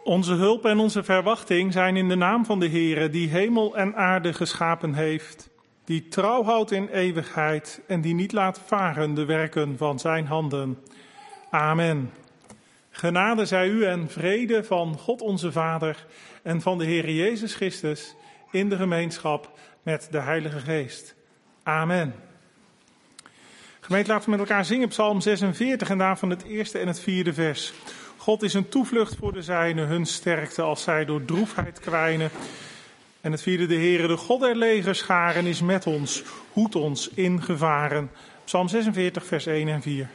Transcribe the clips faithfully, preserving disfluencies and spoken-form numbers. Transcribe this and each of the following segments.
Onze hulp en onze verwachting zijn in de naam van de Heere, die hemel en aarde geschapen heeft, die trouw houdt in eeuwigheid en die niet laat varen de werken van zijn handen. Amen. Genade zij u en vrede van God onze Vader en van de Heere Jezus Christus in de gemeenschap met de Heilige Geest. Amen. Gemeente, laten we met elkaar zingen Psalm zesenveertig en daarvan het eerste en het vierde vers. God is een toevlucht voor de zijnen, hun sterkte als zij door droefheid kwijnen. En het vierde, de Heere, de God der legerscharen is met ons, hoedt ons in gevaren. Psalm zesenveertig, vers één en vier.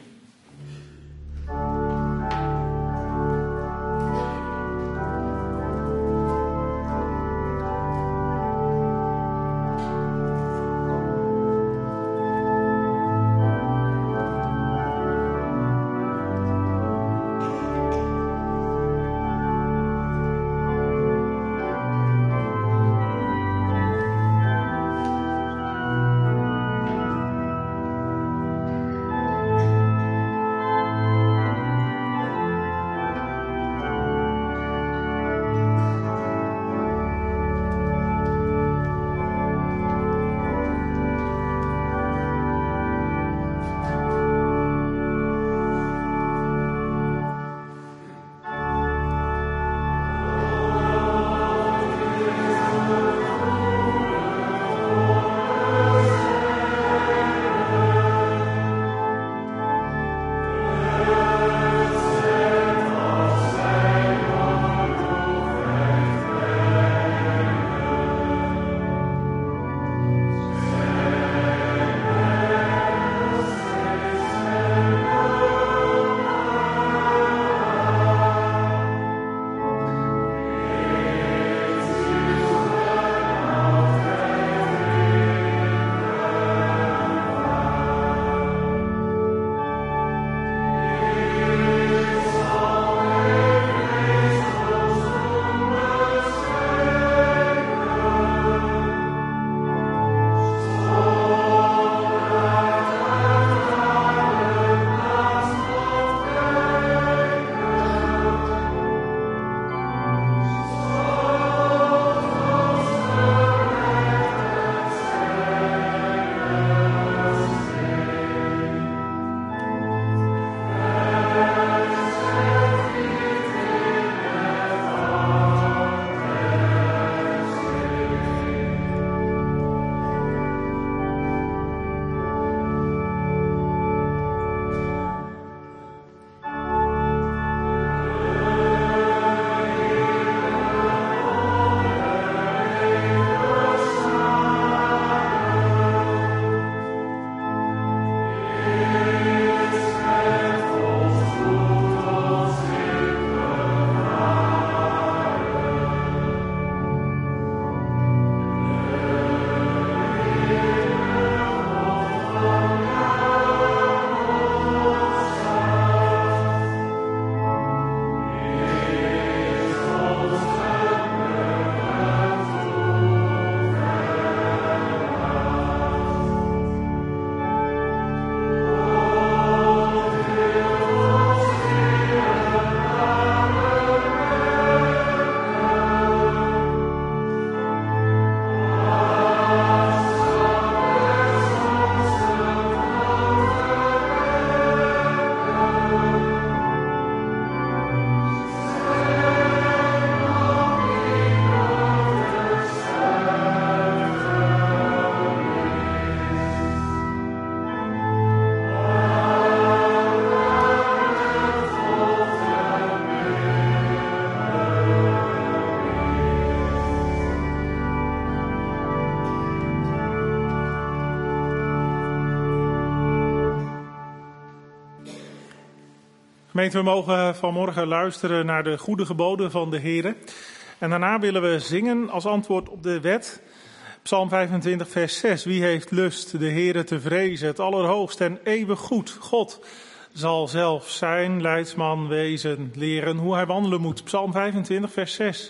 Gemeente, we mogen vanmorgen luisteren naar de goede geboden van de Heere. En daarna willen we zingen als antwoord op de wet. Psalm vijfentwintig, vers zes. Wie heeft lust de Heere te vrezen, het allerhoogst en eeuwig goed? God zal zelf zijn leidsman wezen, leren hoe hij wandelen moet. Psalm vijfentwintig, vers zes.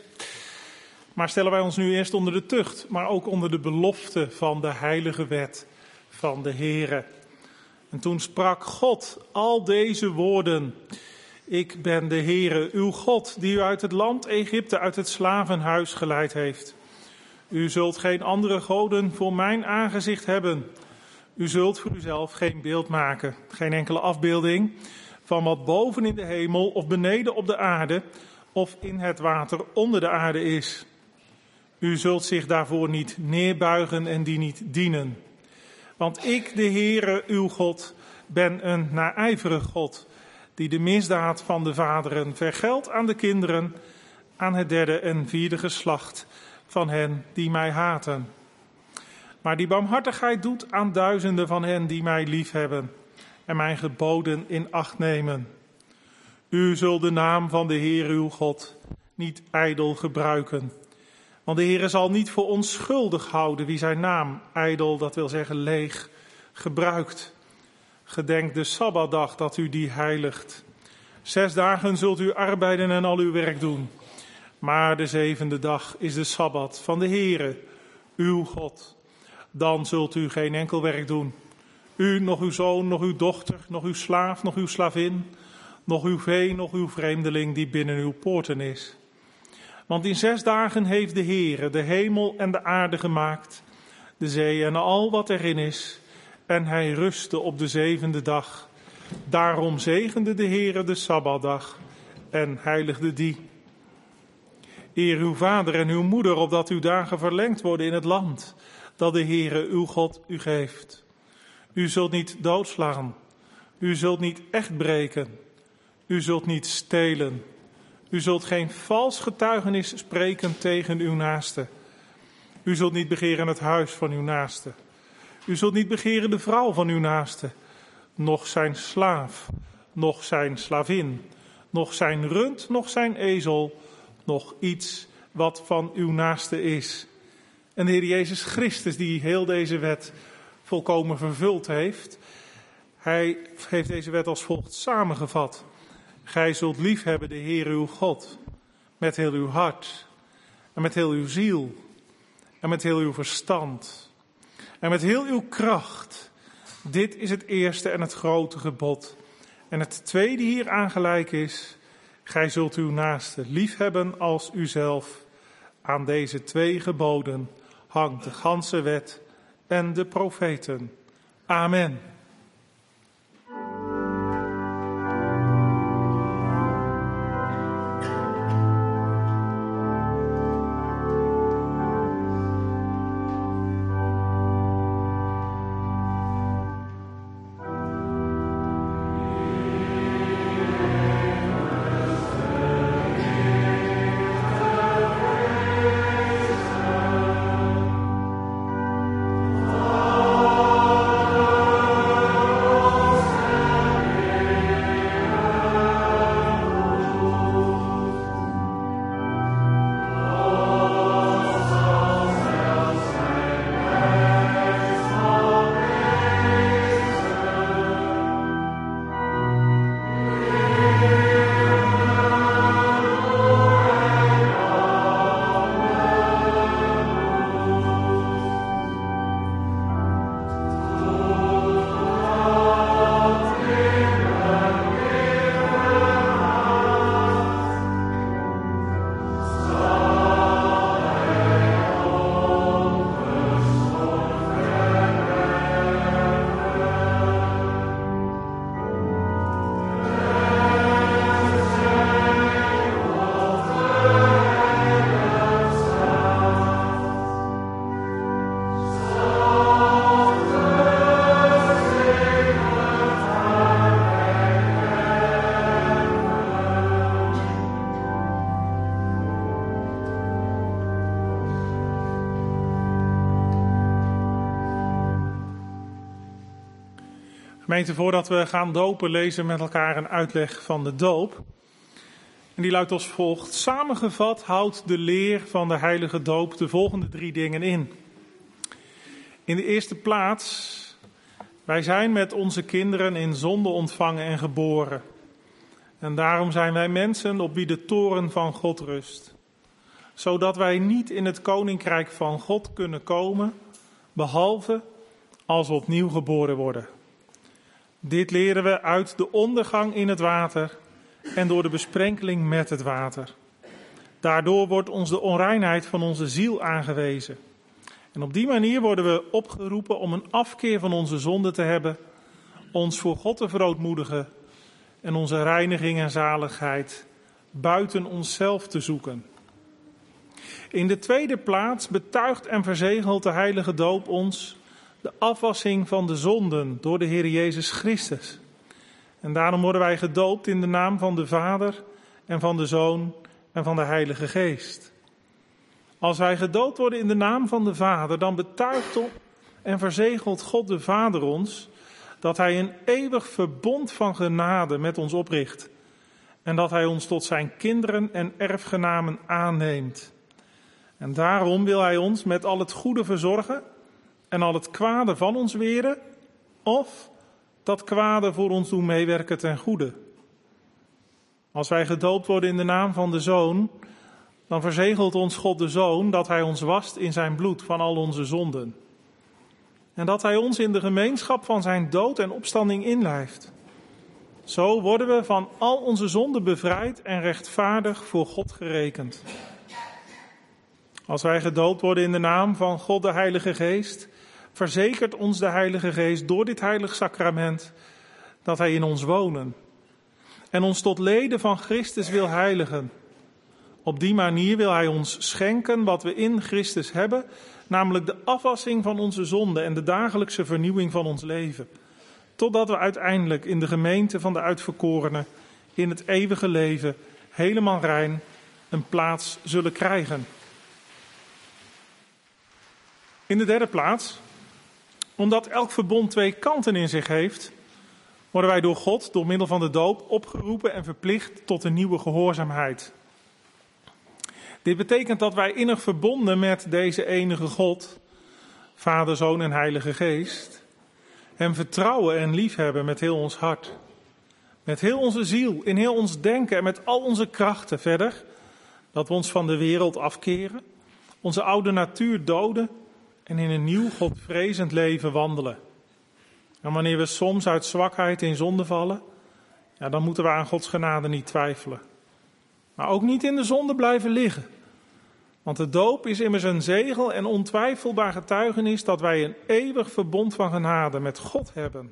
Maar stellen wij ons nu eerst onder de tucht, maar ook onder de belofte van de heilige wet van de Heere. En toen sprak God al deze woorden. Ik ben de Heere, uw God, die u uit het land Egypte, uit het slavenhuis geleid heeft. U zult geen andere goden voor mijn aangezicht hebben. U zult voor uzelf geen beeld maken, geen enkele afbeelding van wat boven in de hemel of beneden op de aarde of in het water onder de aarde is. U zult zich daarvoor niet neerbuigen en die niet dienen. Want ik, de Heere, uw God, ben een naijverig God, die de misdaad van de vaderen vergeldt aan de kinderen, aan het derde en vierde geslacht van hen die mij haten. Maar die barmhartigheid doet aan duizenden van hen die mij liefhebben en mijn geboden in acht nemen. U zult de naam van de Heer uw God niet ijdel gebruiken. Want de Heer zal niet voor onschuldig houden wie zijn naam ijdel, dat wil zeggen leeg, gebruikt. Gedenk de Sabbatdag dat u die heiligt. Zes dagen zult u arbeiden en al uw werk doen. Maar de zevende dag is de Sabbat van de Heere, uw God. Dan zult u geen enkel werk doen. U, nog uw zoon, nog uw dochter, nog uw slaaf, nog uw slavin, nog uw vee, nog uw vreemdeling die binnen uw poorten is. Want in zes dagen heeft de Heere de hemel en de aarde gemaakt, de zee en al wat erin is. En hij rustte op de zevende dag. Daarom zegende de Heere de Sabbatdag en heiligde die. Eer uw vader en uw moeder, opdat uw dagen verlengd worden in het land dat de Heere uw God u geeft. U zult niet doodslaan. U zult niet echt breken. U zult niet stelen. U zult geen vals getuigenis spreken tegen uw naaste. U zult niet begeren het huis van uw naaste. U zult niet begeren de vrouw van uw naaste, noch zijn slaaf, noch zijn slavin, noch zijn rund, noch zijn ezel, noch iets wat van uw naaste is. En de Heer Jezus Christus, die heel deze wet volkomen vervuld heeft, hij heeft deze wet als volgt samengevat. Gij zult liefhebben de Heer uw God, met heel uw hart, en met heel uw ziel, en met heel uw verstand, en met heel uw kracht. Dit is het eerste en het grote gebod. En het tweede hieraan gelijk is, gij zult uw naaste liefhebben als uzelf. Aan deze twee geboden hangt de ganse wet en de profeten. Amen. Gemeente, voordat we gaan dopen, lezen we met elkaar een uitleg van de doop. En die luidt als volgt. Samengevat houdt de leer van de heilige doop de volgende drie dingen in. In de eerste plaats, wij zijn met onze kinderen in zonde ontvangen en geboren. En daarom zijn wij mensen op wie de toorn van God rust. Zodat wij niet in het koninkrijk van God kunnen komen, behalve als we opnieuw geboren worden. Dit leren we uit de ondergang in het water en door de besprenkeling met het water. Daardoor wordt ons de onreinheid van onze ziel aangewezen. En op die manier worden we opgeroepen om een afkeer van onze zonde te hebben, ons voor God te verootmoedigen en onze reiniging en zaligheid buiten onszelf te zoeken. In de tweede plaats betuigt en verzegelt de heilige doop ons de afwassing van de zonden door de Heer Jezus Christus. En daarom worden wij gedoopt in de naam van de Vader en van de Zoon en van de Heilige Geest. Als wij gedoopt worden in de naam van de Vader, dan betuigt en verzegelt God de Vader ons dat Hij een eeuwig verbond van genade met ons opricht. En dat Hij ons tot zijn kinderen en erfgenamen aanneemt. En daarom wil Hij ons met al het goede verzorgen en al het kwade van ons weren, of dat kwade voor ons doen meewerken ten goede. Als wij gedoopt worden in de naam van de Zoon, dan verzegelt ons God de Zoon dat Hij ons wast in zijn bloed van al onze zonden. En dat Hij ons in de gemeenschap van zijn dood en opstanding inlijft. Zo worden we van al onze zonden bevrijd en rechtvaardig voor God gerekend. Als wij gedoopt worden in de naam van God de Heilige Geest, verzekert ons de Heilige Geest door dit heilig sacrament dat Hij in ons wonen en ons tot leden van Christus wil heiligen. Op die manier wil Hij ons schenken wat we in Christus hebben, namelijk de afwassing van onze zonden en de dagelijkse vernieuwing van ons leven. Totdat we uiteindelijk in de gemeente van de uitverkorenen, in het eeuwige leven, helemaal rein, een plaats zullen krijgen. In de derde plaats, omdat elk verbond twee kanten in zich heeft, worden wij door God, door middel van de doop, opgeroepen en verplicht tot een nieuwe gehoorzaamheid. Dit betekent dat wij innig verbonden met deze enige God, Vader, Zoon en Heilige Geest, Hem vertrouwen en liefhebben met heel ons hart. Met heel onze ziel, in heel ons denken en met al onze krachten verder. Dat we ons van de wereld afkeren, onze oude natuur doden en in een nieuw Godvrezend leven wandelen. En wanneer we soms uit zwakheid in zonde vallen, ja, dan moeten we aan Gods genade niet twijfelen. Maar ook niet in de zonde blijven liggen. Want de doop is immers een zegel en ontwijfelbaar getuigenis dat wij een eeuwig verbond van genade met God hebben.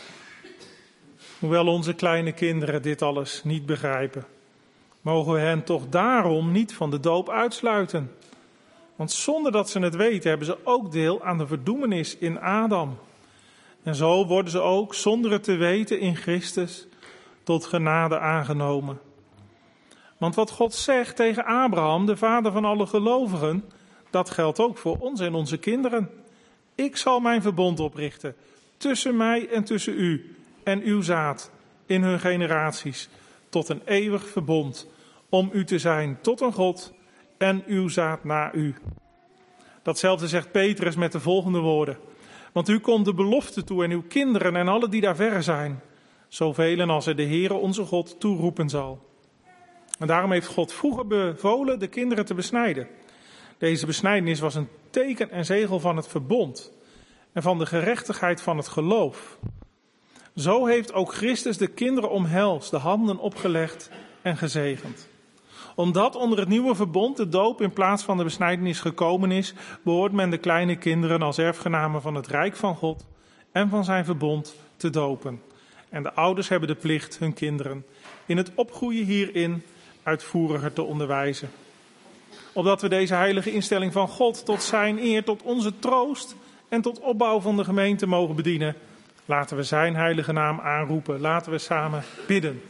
Hoewel onze kleine kinderen dit alles niet begrijpen, mogen we hen toch daarom niet van de doop uitsluiten. Want zonder dat ze het weten, hebben ze ook deel aan de verdoemenis in Adam. En zo worden ze ook, zonder het te weten, in Christus tot genade aangenomen. Want wat God zegt tegen Abraham, de vader van alle gelovigen, dat geldt ook voor ons en onze kinderen. Ik zal mijn verbond oprichten tussen mij en tussen u en uw zaad in hun generaties, tot een eeuwig verbond, om u te zijn tot een God en uw zaad na u. Datzelfde zegt Petrus met de volgende woorden. Want u komt de belofte toe en uw kinderen en alle die daar verre zijn, zoveel als er de Heere onze God toeroepen zal. En daarom heeft God vroeger bevolen de kinderen te besnijden. Deze besnijdenis was een teken en zegel van het verbond en van de gerechtigheid van het geloof. Zo heeft ook Christus de kinderen omhelst, de handen opgelegd en gezegend. Omdat onder het nieuwe verbond de doop in plaats van de besnijdenis gekomen is, behoort men de kleine kinderen als erfgenamen van het rijk van God en van zijn verbond te dopen. En de ouders hebben de plicht hun kinderen in het opgroeien hierin uitvoeriger te onderwijzen. Opdat we deze heilige instelling van God tot zijn eer, tot onze troost en tot opbouw van de gemeente mogen bedienen, laten we zijn heilige naam aanroepen. Laten we samen bidden.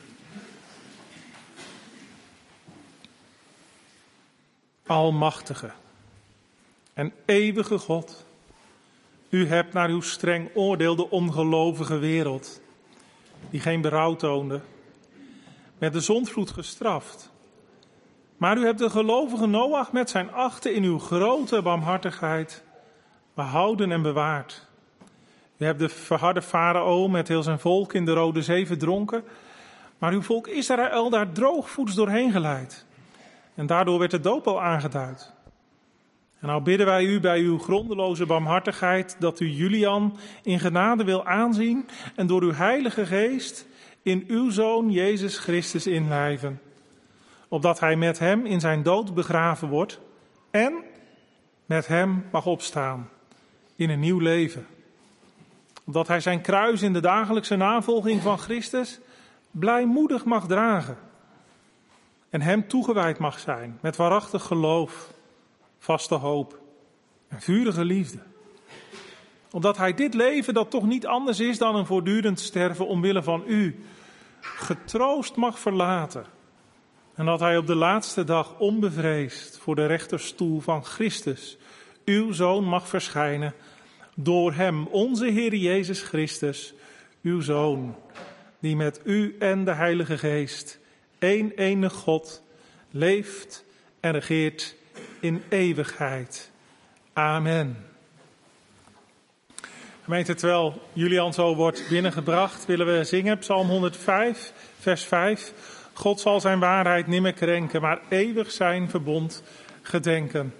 Almachtige en eeuwige God, u hebt naar uw streng oordeel de ongelovige wereld, die geen berouw toonde, met de zondvloed gestraft. Maar u hebt de gelovige Noach met zijn achten in uw grote barmhartigheid behouden en bewaard. U hebt de verharde farao met heel zijn volk in de Rode Zee verdronken, maar uw volk Israël daar droogvoets doorheen geleid. En daardoor werd de doop al aangeduid. En nou bidden wij u bij uw grondeloze barmhartigheid dat u Julian in genade wil aanzien en door uw heilige geest in uw Zoon Jezus Christus inlijven, opdat hij met hem in zijn dood begraven wordt en met hem mag opstaan in een nieuw leven. Opdat hij zijn kruis in de dagelijkse navolging van Christus blijmoedig mag dragen en hem toegewijd mag zijn met waarachtig geloof, vaste hoop en vurige liefde. Opdat hij dit leven, dat toch niet anders is dan een voortdurend sterven omwille van u, getroost mag verlaten. En dat hij op de laatste dag onbevreesd voor de rechterstoel van Christus, uw Zoon, mag verschijnen. Door hem, onze Heer Jezus Christus, uw Zoon, die met u en de Heilige Geest, één enig God, leeft en regeert in eeuwigheid. Amen. Gemeente, terwijl Julian zo wordt binnengebracht, willen we zingen Psalm honderdvijf, vers vijf. God zal zijn waarheid nimmer krenken, maar eeuwig zijn verbond gedenken.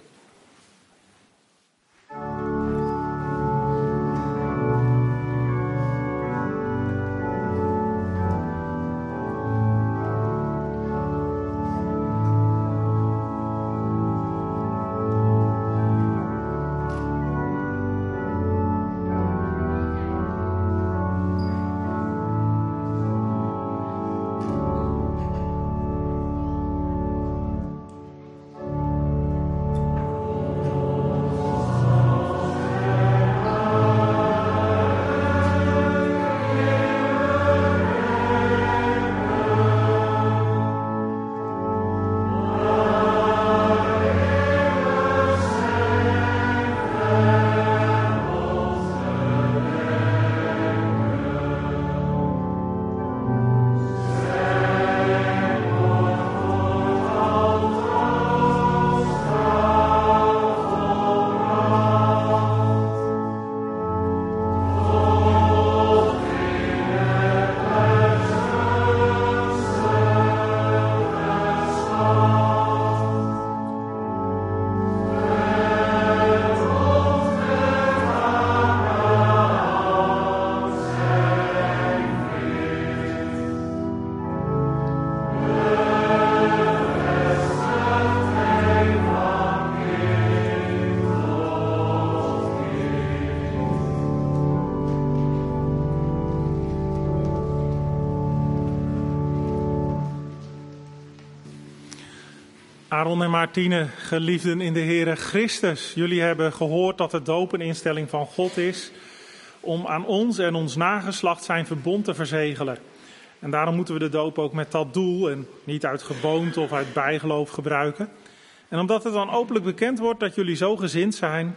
Aaron en Martine, geliefden in de Heere Christus. Jullie hebben gehoord dat de doop een instelling van God is om aan ons en ons nageslacht zijn verbond te verzegelen. En daarom moeten we de doop ook met dat doel en niet uit gewoonte of uit bijgeloof gebruiken. En omdat het dan openlijk bekend wordt dat jullie zo gezind zijn,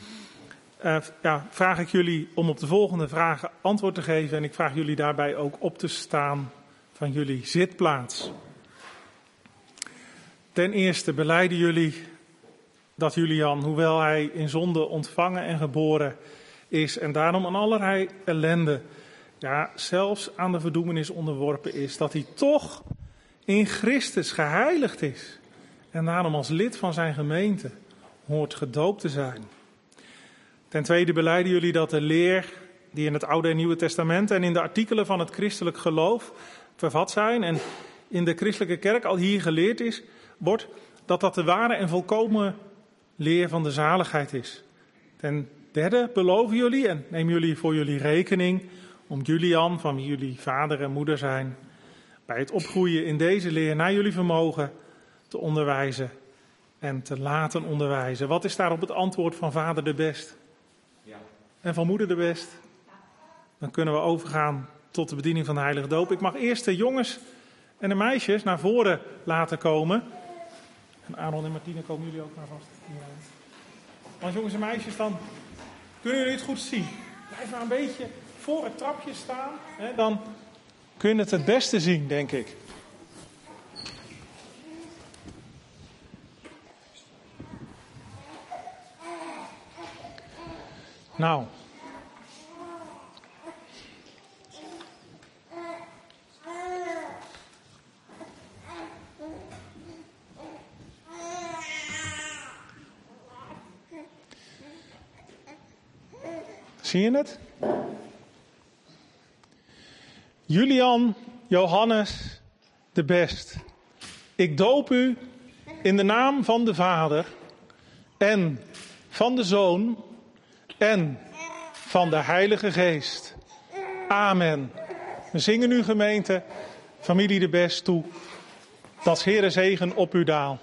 uh, ja, vraag ik jullie om op de volgende vragen antwoord te geven. En ik vraag jullie daarbij ook op te staan van jullie zitplaats. Ten eerste belijden jullie dat Julian, hoewel hij in zonde ontvangen en geboren is en daarom aan allerlei ellende, ja, zelfs aan de verdoemenis onderworpen is, dat hij toch in Christus geheiligd is en daarom als lid van zijn gemeente hoort gedoopt te zijn. Ten tweede belijden jullie dat de leer die in het Oude en Nieuwe Testament en in de artikelen van het christelijk geloof vervat zijn en in de christelijke kerk al hier geleerd is, wordt, dat dat de ware en volkomen leer van de zaligheid is. Ten derde beloven jullie en nemen jullie voor jullie rekening om Julian, van wie jullie vader en moeder zijn, bij het opgroeien in deze leer naar jullie vermogen te onderwijzen en te laten onderwijzen. Wat is daarop het antwoord van vader de best? Ja. En van moeder de best? Dan kunnen we overgaan tot de bediening van de heilige doop. Ik mag eerst de jongens en de meisjes naar voren laten komen. En Aaron en Martine, komen jullie ook naar vast. Want jongens en meisjes, dan kunnen jullie het goed zien. Blijf maar een beetje voor het trapje staan. Hè, dan kun je het het beste zien, denk ik. Nou. Zie je het? Julian Johannes de Best. Ik doop u in de naam van de Vader en van de Zoon en van de Heilige Geest. Amen. We zingen nu, gemeente, familie de Best toe, dat 's Heere zegen op u daal.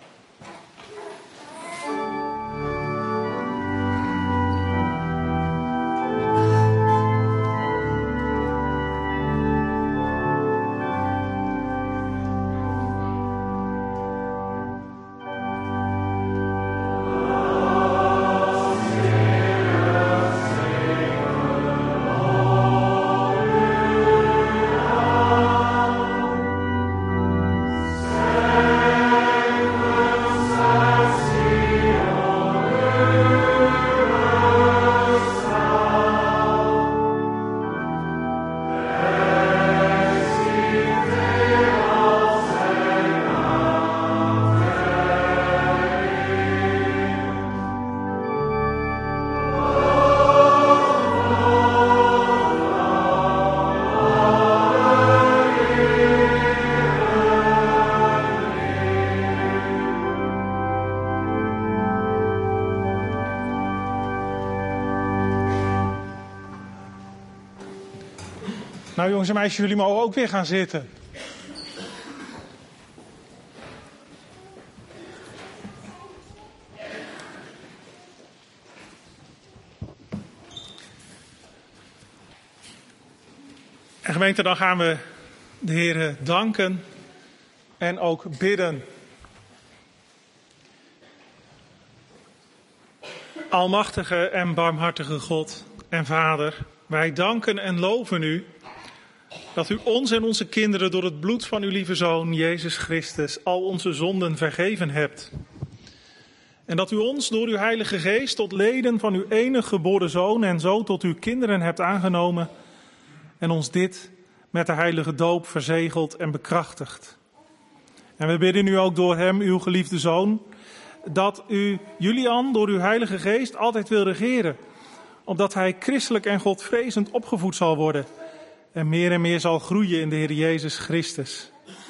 Nou jongens en meisjes, jullie mogen ook weer gaan zitten. En gemeente, dan gaan we de Heer danken en ook bidden. Almachtige en barmhartige God en Vader, wij danken en loven u dat u ons en onze kinderen door het bloed van uw lieve Zoon, Jezus Christus, al onze zonden vergeven hebt. En dat u ons door uw Heilige Geest tot leden van uw enige geboren Zoon en zo tot uw kinderen hebt aangenomen en ons dit met de heilige doop verzegeld en bekrachtigd. En we bidden u ook door hem, uw geliefde Zoon, dat u Julian door uw Heilige Geest altijd wil regeren, opdat hij christelijk en godvrezend opgevoed zal worden en meer en meer zal groeien in de Heer Jezus Christus.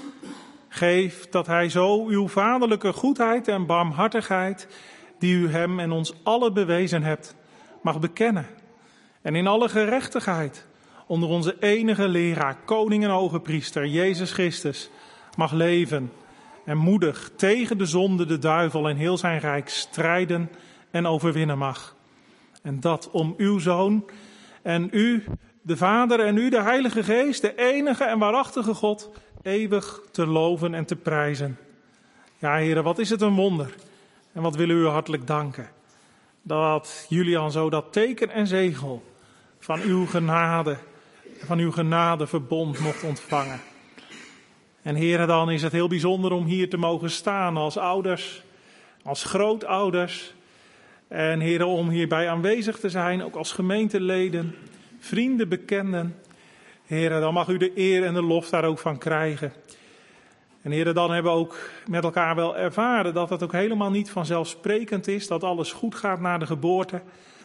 Geef dat hij zo uw vaderlijke goedheid en barmhartigheid, die u hem en ons allen bewezen hebt, mag bekennen. En in alle gerechtigheid onder onze enige leraar, koning en hoge priester, Jezus Christus, mag leven en moedig tegen de zonde, de duivel en heel zijn rijk strijden en overwinnen mag. En dat om uw Zoon en u, de Vader en u, de Heilige Geest, de enige en waarachtige God, eeuwig te loven en te prijzen. Ja, heren, wat is het een wonder. En wat willen we u hartelijk danken. Dat Julian zo dat teken en zegel van uw genade, van uw genadeverbond mocht ontvangen. En heren, dan is het heel bijzonder om hier te mogen staan als ouders, als grootouders. En heren, om hierbij aanwezig te zijn, ook als gemeenteleden, vrienden, bekenden. Heren, dan mag u de eer en de lof daar ook van krijgen. En heren, dan hebben we ook met elkaar wel ervaren dat het ook helemaal niet vanzelfsprekend is, dat alles goed gaat na de geboorte.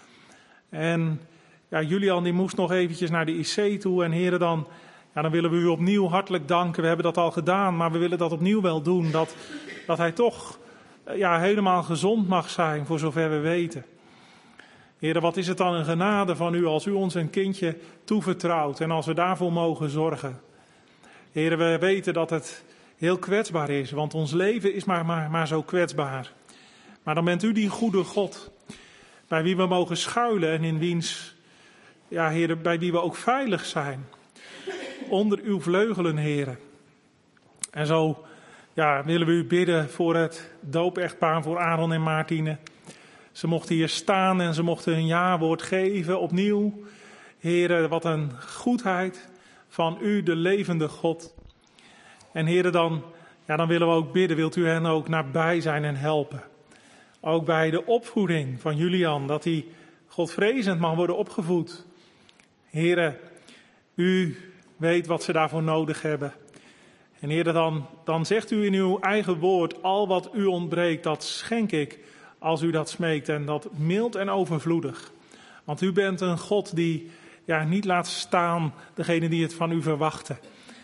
En ja, Julian die moest nog eventjes naar de I C toe. En heren, dan, ja, dan willen we u opnieuw hartelijk danken. We hebben dat al gedaan, maar we willen dat opnieuw wel doen. Dat, dat hij toch ja, helemaal gezond mag zijn, voor zover we weten. Heren, wat is het dan een genade van u als u ons een kindje toevertrouwt en als we daarvoor mogen zorgen. Heren, we weten dat het heel kwetsbaar is, want ons leven is maar, maar, maar zo kwetsbaar. Maar dan bent u die goede God, bij wie we mogen schuilen en in wiens, ja heren, bij wie we ook veilig zijn. Onder uw vleugelen, heren. En zo ja, willen we u bidden voor het doopechtpaar, voor Aaron en Maartine. Ze mochten hier staan en ze mochten hun ja-woord geven opnieuw. Heren, wat een goedheid van u, de levende God. En heren, dan, ja, dan willen we ook bidden, wilt u hen ook nabij zijn en helpen. Ook bij de opvoeding van Julian, dat hij godvrezend mag worden opgevoed. Heren, u weet wat ze daarvoor nodig hebben. En heren, dan, dan zegt u in uw eigen woord, al wat u ontbreekt, dat schenk ik als u dat smeekt. En dat mild en overvloedig. Want u bent een God die ja, niet laat staan degene die het van u verwachten.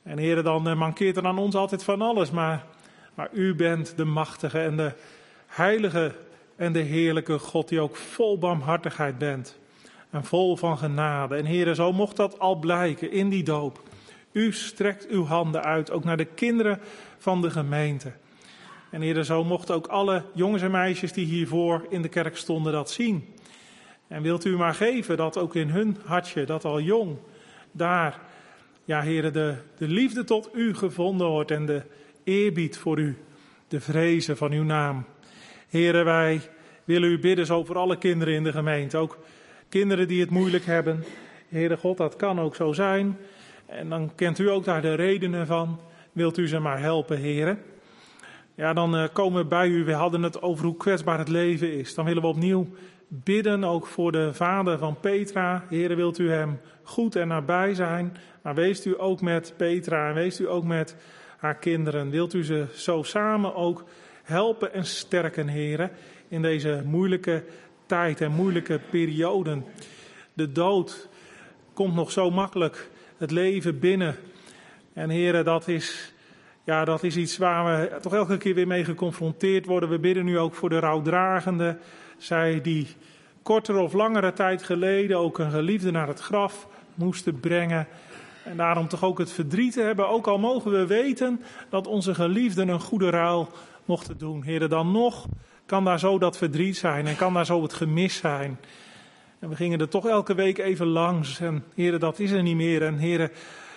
En Heere, dan uh, mankeert er aan ons altijd van alles, maar, maar u bent de machtige en de heilige en de heerlijke God die ook vol barmhartigheid bent. En vol van genade. En Heere, zo mocht dat al blijken in die doop. U strekt uw handen uit, ook naar de kinderen van de gemeente. En Heere, zo mochten ook alle jongens en meisjes die hiervoor in de kerk stonden dat zien. En wilt u maar geven dat ook in hun hartje, dat al jong, daar, ja Heere, de, de liefde tot u gevonden wordt en de eerbied voor u, de vrezen van uw naam. Heere, wij willen u bidden zo voor alle kinderen in de gemeente, ook kinderen die het moeilijk hebben. Heere God, dat kan ook zo zijn. En dan kent u ook daar de redenen van. Wilt u ze maar helpen, Heere? Ja, dan uh, komen we bij u. We hadden het over hoe kwetsbaar het leven is. Dan willen we opnieuw bidden, ook voor de vader van Petra. Heere, wilt u hem goed en nabij zijn. Maar weest u ook met Petra en weest u ook met haar kinderen. Wilt u ze zo samen ook helpen en sterken, Heere, in deze moeilijke tijd en moeilijke perioden. De dood komt nog zo makkelijk het leven binnen. En Heere, dat is, ja, dat is iets waar we toch elke keer weer mee geconfronteerd worden. We bidden nu ook voor de rouwdragende. Zij die kortere of langere tijd geleden ook een geliefde naar het graf moesten brengen. En daarom toch ook het verdriet hebben. Ook al mogen we weten dat onze geliefden een goede ruil mochten doen. Heere, dan nog kan daar zo dat verdriet zijn en kan daar zo het gemis zijn. En we gingen er toch elke week even langs. En Heere, dat is er niet meer. En Heere,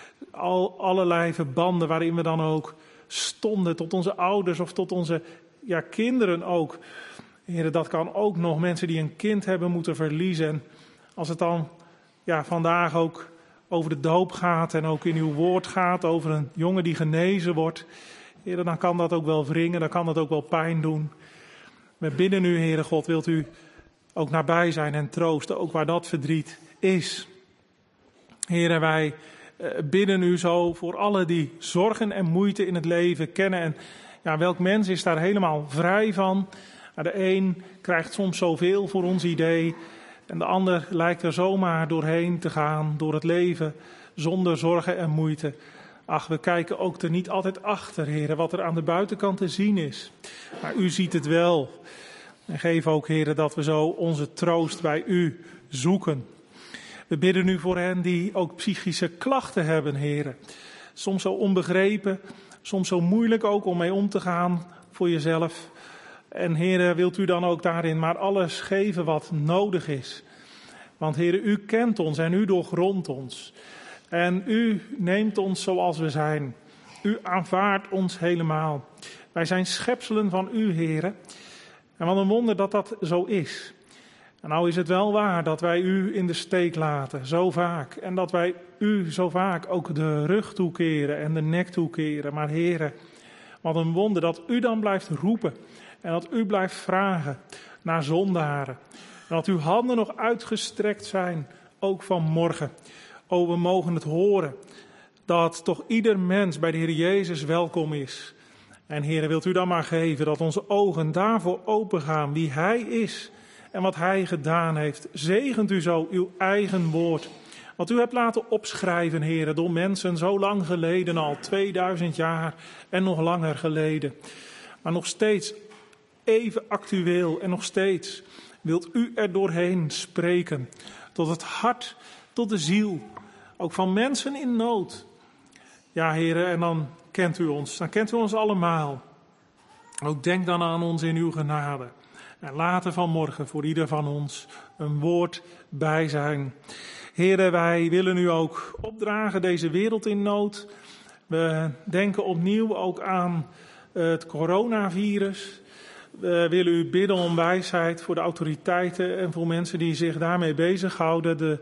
al allerlei verbanden waarin we dan ook stonden. Tot onze ouders of tot onze ja, kinderen ook. Heere, dat kan ook nog. Mensen die een kind hebben moeten verliezen. En als het dan ja, vandaag ook over de doop gaat en ook in uw woord gaat. Over een jongen die genezen wordt. Heere, dan kan dat ook wel wringen. Dan kan dat ook wel pijn doen. We bidden u, Heere God, wilt u ook nabij zijn en troosten, ook waar dat verdriet is. Heere, wij bidden u zo voor alle die zorgen en moeite in het leven kennen. En ja, welk mens is daar helemaal vrij van? De een krijgt soms zoveel voor ons idee. En de ander lijkt er zomaar doorheen te gaan, door het leven, zonder zorgen en moeite. Ach, we kijken ook er niet altijd achter, Heere, wat er aan de buitenkant te zien is. Maar u ziet het wel. En geef ook, Heere, dat we zo onze troost bij u zoeken. We bidden u voor hen die ook psychische klachten hebben, Heere. Soms zo onbegrepen, soms zo moeilijk ook om mee om te gaan voor jezelf. En Heere, wilt u dan ook daarin maar alles geven wat nodig is. Want Heere, u kent ons en u doorgrondt ons. En u neemt ons zoals we zijn. U aanvaardt ons helemaal. Wij zijn schepselen van u, Heere. En wat een wonder dat dat zo is. En nou is het wel waar dat wij u in de steek laten, zo vaak. En dat wij u zo vaak ook de rug toekeren en de nek toekeren. Maar Heere, wat een wonder dat u dan blijft roepen. En dat u blijft vragen naar zondaren. En dat uw handen nog uitgestrekt zijn, ook vanmorgen. O, we mogen het horen, dat toch ieder mens bij de Heer Jezus welkom is. En Heere, wilt u dan maar geven dat onze ogen daarvoor open gaan, wie Hij is en wat Hij gedaan heeft. Zegent u zo uw eigen woord, wat u hebt laten opschrijven, Heere, door mensen zo lang geleden al, tweeduizend jaar en nog langer geleden. Maar nog steeds even actueel en nog steeds wilt u er doorheen spreken, tot het hart, tot de ziel, ook van mensen in nood. Ja, Heere, en dan kent u ons, dan kent u ons allemaal. Ook denk dan aan ons in uw genade. En laat er vanmorgen voor ieder van ons een woord bij zijn. Heere, wij willen u ook opdragen, deze wereld in nood. We denken opnieuw ook aan het coronavirus. We willen u bidden om wijsheid voor de autoriteiten en voor mensen die zich daarmee bezighouden. De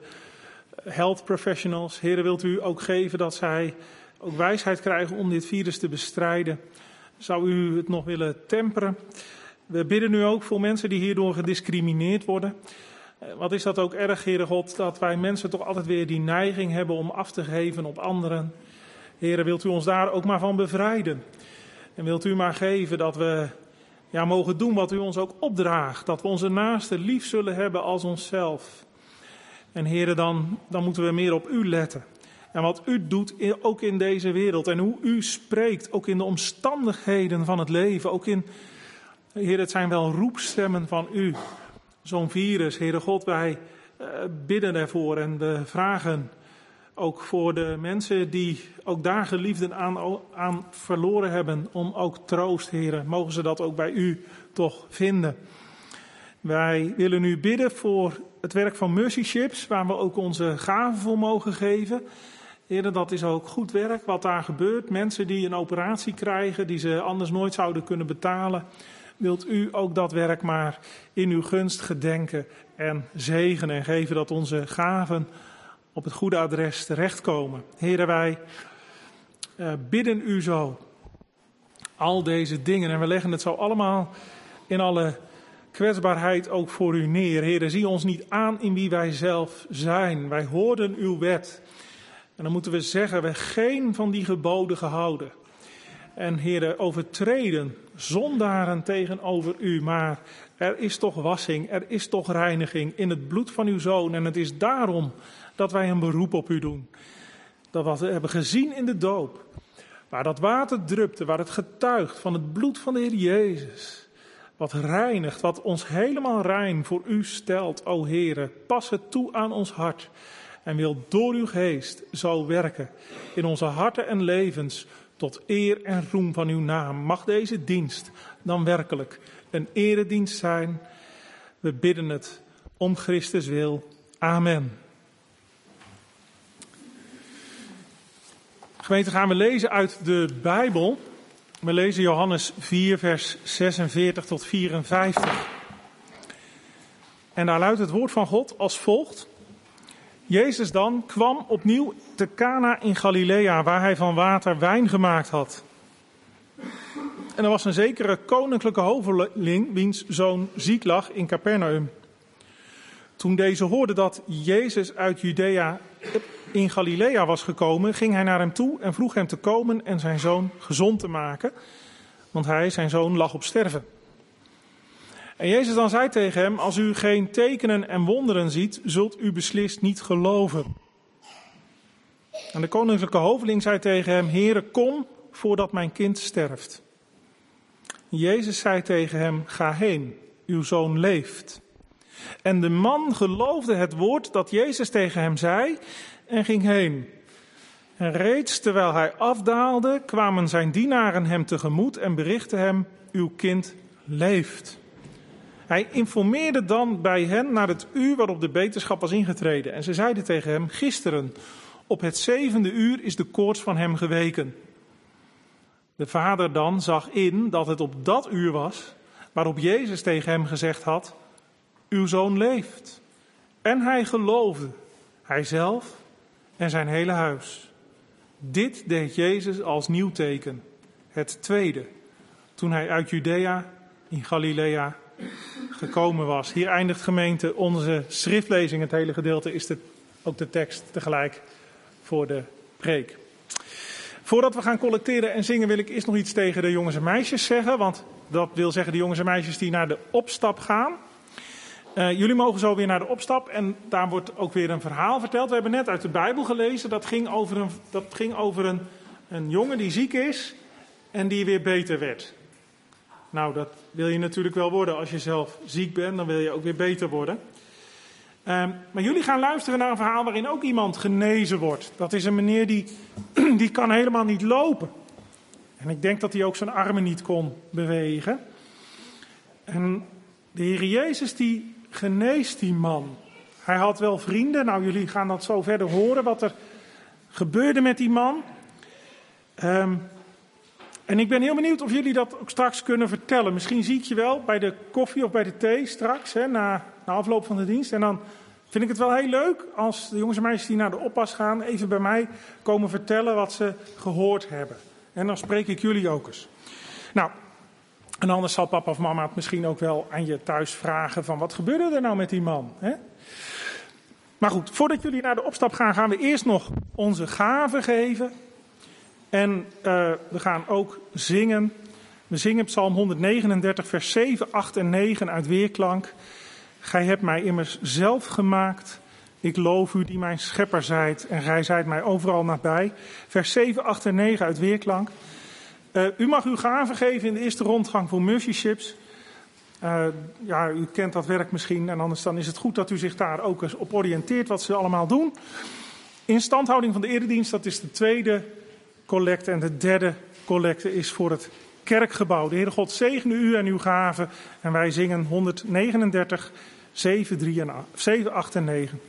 health professionals. Heere, wilt u ook geven dat zij ook wijsheid krijgen om dit virus te bestrijden. Zou u het nog willen temperen? We bidden u ook voor mensen die hierdoor gediscrimineerd worden. Wat is dat ook erg, Heere God, dat wij mensen toch altijd weer die neiging hebben om af te geven op anderen. Heere, wilt u ons daar ook maar van bevrijden? En wilt u maar geven dat we ja, mogen doen wat u ons ook opdraagt. Dat we onze naasten lief zullen hebben als onszelf. En Heere, dan, dan moeten we meer op u letten. En wat u doet, ook in deze wereld. En hoe u spreekt, ook in de omstandigheden van het leven. Ook in, Heer, het zijn wel roepstemmen van u. Zo'n virus, Heere God, wij uh, bidden ervoor en we vragen ook voor de mensen die ook daar geliefden aan, aan verloren hebben. Om ook troost, Heere, mogen ze dat ook bij u toch vinden. Wij willen u bidden voor het werk van Mercy Ships, waar we ook onze gaven voor mogen geven. Heer, dat is ook goed werk wat daar gebeurt. Mensen die een operatie krijgen, die ze anders nooit zouden kunnen betalen. Wilt u ook dat werk maar in uw gunst gedenken en zegenen en geven dat onze gaven op het goede adres terechtkomen. Heer, wij uh, bidden u zo al deze dingen en we leggen het zo allemaal in alle kwetsbaarheid ook voor u neer. Heer, zie ons niet aan in wie wij zelf zijn. Wij hoorden uw wet. En dan moeten we zeggen, we geen van die geboden gehouden. En Heer, overtreden, zondaren tegenover u. Maar er is toch wassing, er is toch reiniging in het bloed van uw Zoon. En het is daarom dat wij een beroep op u doen. Dat wat we hebben gezien in de doop. Waar dat water drupte, waar het getuigt van het bloed van de Heer Jezus. Wat reinigt, wat ons helemaal rein voor u stelt, o Heere. Pas het toe aan ons hart. En wil door uw geest zo werken in onze harten en levens tot eer en roem van uw naam. Mag deze dienst dan werkelijk een eredienst zijn. We bidden het om Christus wil. Amen. Gemeente, gaan we lezen uit de Bijbel. We lezen Johannes vier, vers zesenveertig tot vierenvijftig. En daar luidt het woord van God als volgt. Jezus dan kwam opnieuw te Cana in Galilea, waar hij van water wijn gemaakt had. En er was een zekere koninklijke hoveling, wiens zoon ziek lag in Capernaum. Toen deze hoorde dat Jezus uit Judea in Galilea was gekomen, ging hij naar hem toe en vroeg hem te komen en zijn zoon gezond te maken, want hij, zijn zoon, lag op sterven. En Jezus dan zei tegen hem, als u geen tekenen en wonderen ziet, zult u beslist niet geloven. En de koninklijke hoveling zei tegen hem, Heere, kom voordat mijn kind sterft. Jezus zei tegen hem, ga heen, uw zoon leeft. En de man geloofde het woord dat Jezus tegen hem zei en ging heen. En reeds terwijl hij afdaalde, kwamen zijn dienaren hem tegemoet en berichtten hem, uw kind leeft. Hij informeerde dan bij hen naar het uur waarop de beterschap was ingetreden. En ze zeiden tegen hem, gisteren op het zevende uur is de koorts van hem geweken. De vader dan zag in dat het op dat uur was waarop Jezus tegen hem gezegd had, uw zoon leeft. En hij geloofde, hij zelf en zijn hele huis. Dit deed Jezus als nieuw teken, het tweede, toen hij uit Judea in Galilea gekomen was. Hier eindigt, gemeente, onze schriftlezing. Het hele gedeelte is de, ook de tekst tegelijk voor de preek. Voordat we gaan collecteren en zingen wil ik eerst nog iets tegen de jongens en meisjes zeggen. Want dat wil zeggen de jongens en meisjes die naar de opstap gaan. Uh, jullie mogen zo weer naar de opstap en daar wordt ook weer een verhaal verteld. We hebben net uit de Bijbel gelezen, dat ging over een, dat ging over een, een jongen die ziek is en die weer beter werd. Nou, dat wil je natuurlijk wel worden. Als je zelf ziek bent, dan wil je ook weer beter worden. Um, maar jullie gaan luisteren naar een verhaal waarin ook iemand genezen wordt. Dat is een meneer die, die kan helemaal niet lopen. En ik denk dat hij ook zijn armen niet kon bewegen. En de Heer Jezus die geneest die man. Hij had wel vrienden. Nou, jullie gaan dat zo verder horen wat er gebeurde met die man. Um, En ik ben heel benieuwd of jullie dat ook straks kunnen vertellen. Misschien zie ik je wel bij de koffie of bij de thee straks, hè, na, na afloop van de dienst. En dan vind ik het wel heel leuk als de jongens en meisjes die naar de oppas gaan even bij mij komen vertellen wat ze gehoord hebben. En dan spreek ik jullie ook eens. Nou, en anders zal papa of mama het misschien ook wel aan je thuis vragen van wat gebeurde er nou met die man, hè? Maar goed, voordat jullie naar de opstap gaan, gaan we eerst nog onze gaven geven. En uh, we gaan ook zingen. We zingen Psalm honderdnegenendertig, vers zeven, acht en negen uit Weerklank. Gij hebt mij immers zelf gemaakt, Ik loof u die mijn schepper zijt en gij zijt mij overal nabij. Vers zeven, acht en negen uit Weerklank. Uh, u mag uw gaven geven in de eerste rondgang voor Mercy-ships. Uh, ja, u kent dat werk misschien en anders dan is het goed dat u zich daar ook eens op oriënteert wat ze allemaal doen. Instandhouding van de eredienst, dat is de tweede collecte en de derde collecte is voor het kerkgebouw. De Heere God zegene u en uw gaven en wij zingen honderdnegenendertig, zeven, acht en negen.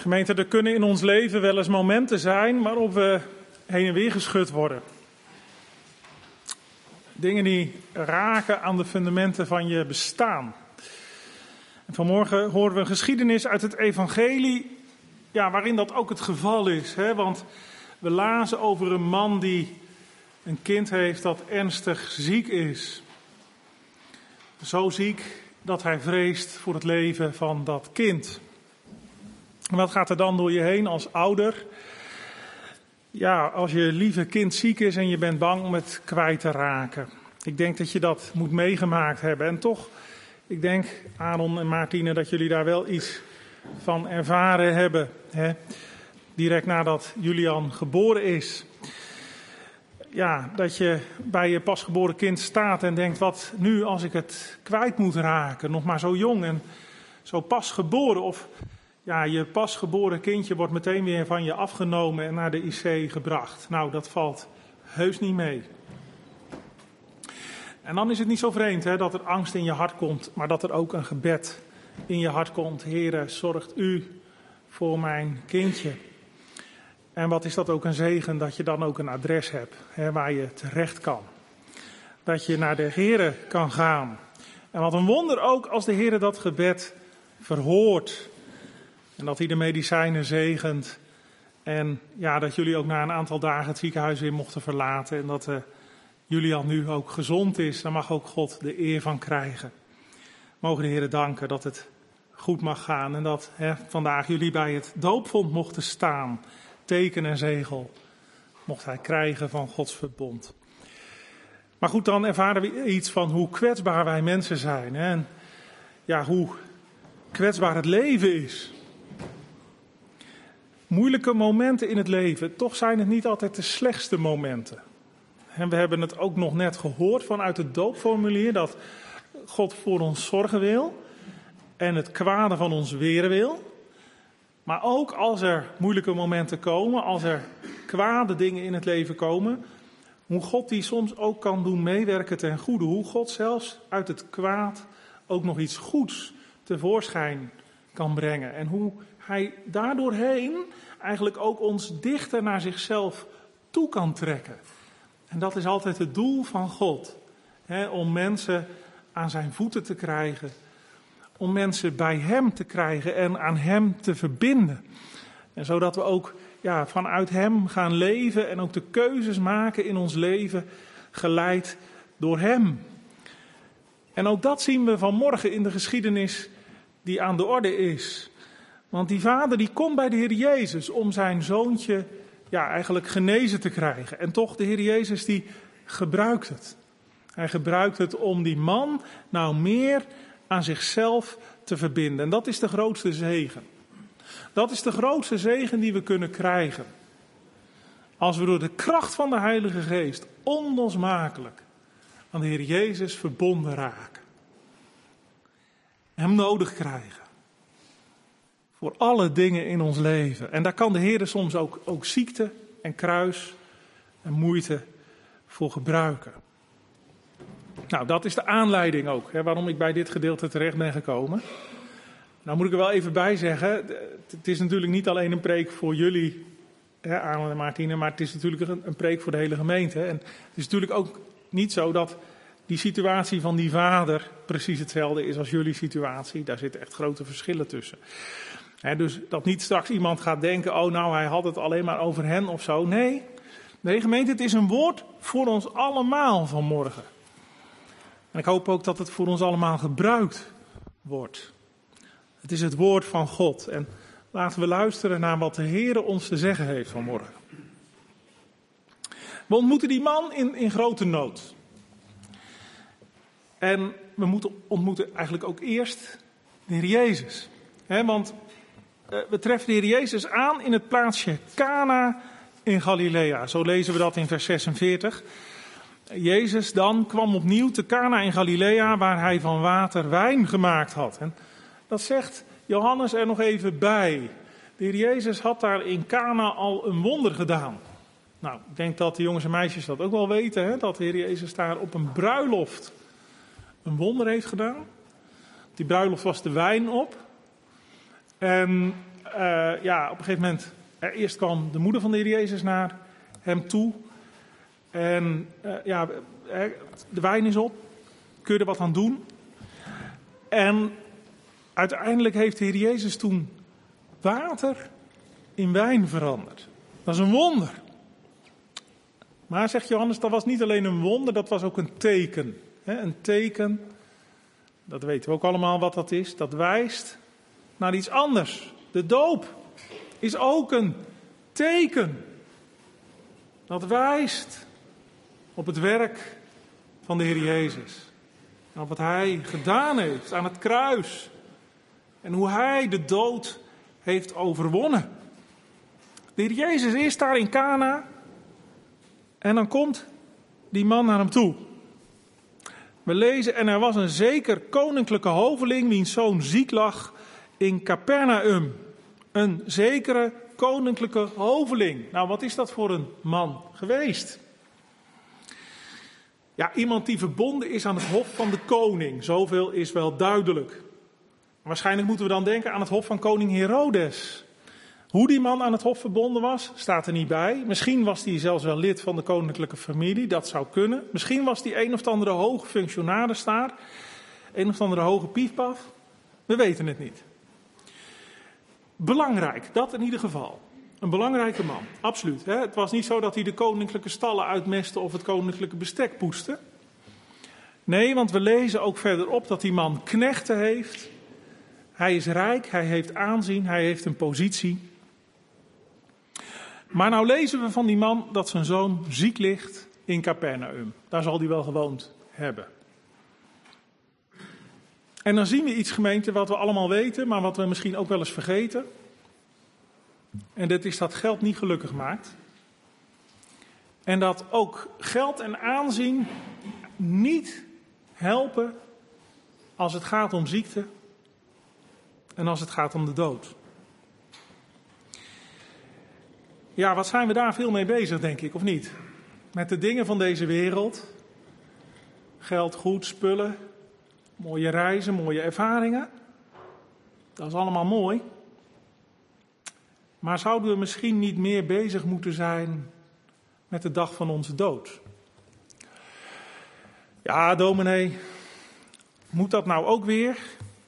Gemeente, er kunnen in ons leven wel eens momenten zijn waarop we heen en weer geschud worden. Dingen die raken aan de fundamenten van je bestaan. En vanmorgen horen we een geschiedenis uit het evangelie, ja, waarin dat ook het geval is. Hè? Want we lazen over een man die een kind heeft dat ernstig ziek is. Zo ziek dat hij vreest voor het leven van dat kind. En wat gaat er dan door je heen als ouder? Ja, als je lieve kind ziek is en je bent bang om het kwijt te raken. Ik denk dat je dat moet meegemaakt hebben. En toch, ik denk, Aaron en Maartine, dat jullie daar wel iets van ervaren hebben. Hè? Direct nadat Julian geboren is. Ja, dat je bij je pasgeboren kind staat en denkt, wat nu als ik het kwijt moet raken? Nog maar zo jong en zo pasgeboren. Of ja, je pasgeboren kindje wordt meteen weer van je afgenomen en naar de I C gebracht. Nou, dat valt heus niet mee. En dan is het niet zo vreemd hè, dat er angst in je hart komt, maar dat er ook een gebed in je hart komt. Heere, zorgt u voor mijn kindje. En wat is dat ook een zegen dat je dan ook een adres hebt hè, waar je terecht kan. Dat je naar de Heere kan gaan. En wat een wonder ook als de Heere dat gebed verhoort. En dat hij de medicijnen zegent. En ja, dat jullie ook na een aantal dagen het ziekenhuis weer mochten verlaten. En dat uh, Julian nu ook gezond is. Daar mag ook God de eer van krijgen. Mogen de Heere danken dat het goed mag gaan. En dat hè, vandaag jullie bij het doopvont mochten staan. Teken en zegel mocht hij krijgen van Gods verbond. Maar goed, dan ervaren we iets van hoe kwetsbaar wij mensen zijn. Hè? En ja, hoe kwetsbaar het leven is. Moeilijke momenten in het leven, toch zijn het niet altijd de slechtste momenten. En we hebben het ook nog net gehoord vanuit het doopformulier dat God voor ons zorgen wil en het kwade van ons weren wil. Maar ook als er moeilijke momenten komen, als er kwade dingen in het leven komen, hoe God die soms ook kan doen meewerken ten goede. Hoe God zelfs uit het kwaad ook nog iets goeds tevoorschijn kan brengen. En hoe hij daardoorheen eigenlijk ook ons dichter naar zichzelf toe kan trekken. En dat is altijd het doel van God. Hè, om mensen aan zijn voeten te krijgen. Om mensen bij hem te krijgen en aan hem te verbinden. En zodat we ook ja, vanuit hem gaan leven en ook de keuzes maken in ons leven geleid door hem. En ook dat zien we vanmorgen in de geschiedenis die aan de orde is. Want die vader die komt bij de Heer Jezus om zijn zoontje ja, eigenlijk genezen te krijgen. En toch de Heer Jezus die gebruikt het. Hij gebruikt het om die man nou meer aan zichzelf te verbinden. En dat is de grootste zegen. Dat is de grootste zegen die we kunnen krijgen. Als we door de kracht van de Heilige Geest onlosmakelijk aan de Heer Jezus verbonden raken. Hem nodig krijgen. Voor alle dingen in ons leven. En daar kan de Heer soms ook, ook ziekte en kruis en moeite voor gebruiken. Nou, dat is de aanleiding ook, hè, waarom ik bij dit gedeelte terecht ben gekomen. Nou moet ik er wel even bij zeggen, het is natuurlijk niet alleen een preek voor jullie, hè, Aaron en Maartine, maar het is natuurlijk een, een preek voor de hele gemeente. En het is natuurlijk ook niet zo dat die situatie van die vader precies hetzelfde is als jullie situatie. Daar zitten echt grote verschillen tussen. Hè, dus dat niet straks iemand gaat denken, oh nou hij had het alleen maar over hen of zo. Nee, nee gemeente, het is een woord voor ons allemaal vanmorgen. En ik hoop ook dat het voor ons allemaal gebruikt wordt. Het is het woord van God. En laten we luisteren naar wat de Heer ons te zeggen heeft vanmorgen. We ontmoeten die man in, in grote nood. En we moeten ontmoeten eigenlijk ook eerst de Heer Jezus. He, want uh, we treffen de Heer Jezus aan in het plaatsje Cana in Galilea. Zo lezen we dat in vers zesenveertig. Jezus dan kwam opnieuw te Cana in Galilea, waar hij van water wijn gemaakt had. En dat zegt Johannes er nog even bij. De Heer Jezus had daar in Cana al een wonder gedaan. Nou, ik denk dat de jongens en meisjes dat ook wel weten, hè? Dat de Heer Jezus daar op een bruiloft een wonder heeft gedaan. Die bruiloft was de wijn op. En uh, ja, op een gegeven moment, uh, eerst kwam de moeder van de Heer Jezus naar hem toe. En uh, ja, uh, de wijn is op. Kun je er wat aan doen? En uiteindelijk heeft de Heer Jezus toen water in wijn veranderd. Dat is een wonder. Maar, zegt Johannes, dat was niet alleen een wonder, dat was ook een teken. He, een teken, dat weten we ook allemaal wat dat is, dat wijst naar iets anders. De doop is ook een teken. Dat wijst op het werk van de Heer Jezus. En op wat Hij gedaan heeft aan het kruis. En hoe Hij de dood heeft overwonnen. De Heer Jezus is daar in Kana. En dan komt die man naar hem toe. We lezen, en er was een zeker koninklijke hoveling, wiens zoon ziek lag in Capernaum. Een zekere koninklijke hoveling. Nou, wat is dat voor een man geweest? Ja, iemand die verbonden is aan het hof van de koning. Zoveel is wel duidelijk. Waarschijnlijk moeten we dan denken aan het hof van koning Herodes. Hoe die man aan het hof verbonden was, staat er niet bij. Misschien was hij zelfs wel lid van de koninklijke familie, dat zou kunnen. Misschien was hij een of andere hoge functionaris daar. Een of andere hoge piefpaf. We weten het niet. Belangrijk, dat in ieder geval. Een belangrijke man, absoluut. Hè? Het was niet zo dat hij de koninklijke stallen uitmestte of het koninklijke bestek poetste. Nee, want we lezen ook verderop dat die man knechten heeft. Hij is rijk, hij heeft aanzien, hij heeft een positie. Maar nou lezen we van die man dat zijn zoon ziek ligt in Capernaum. Daar zal hij wel gewoond hebben. En dan zien we iets, gemeente, wat we allemaal weten, maar wat we misschien ook wel eens vergeten. En dat is dat geld niet gelukkig maakt. En dat ook geld en aanzien niet helpen als het gaat om ziekte en als het gaat om de dood. Ja, wat zijn we daar veel mee bezig, denk ik, of niet? Met de dingen van deze wereld. Geld, goed, spullen, mooie reizen, mooie ervaringen. Dat is allemaal mooi. Maar zouden we misschien niet meer bezig moeten zijn met de dag van onze dood? Ja, dominee, moet dat nou ook weer?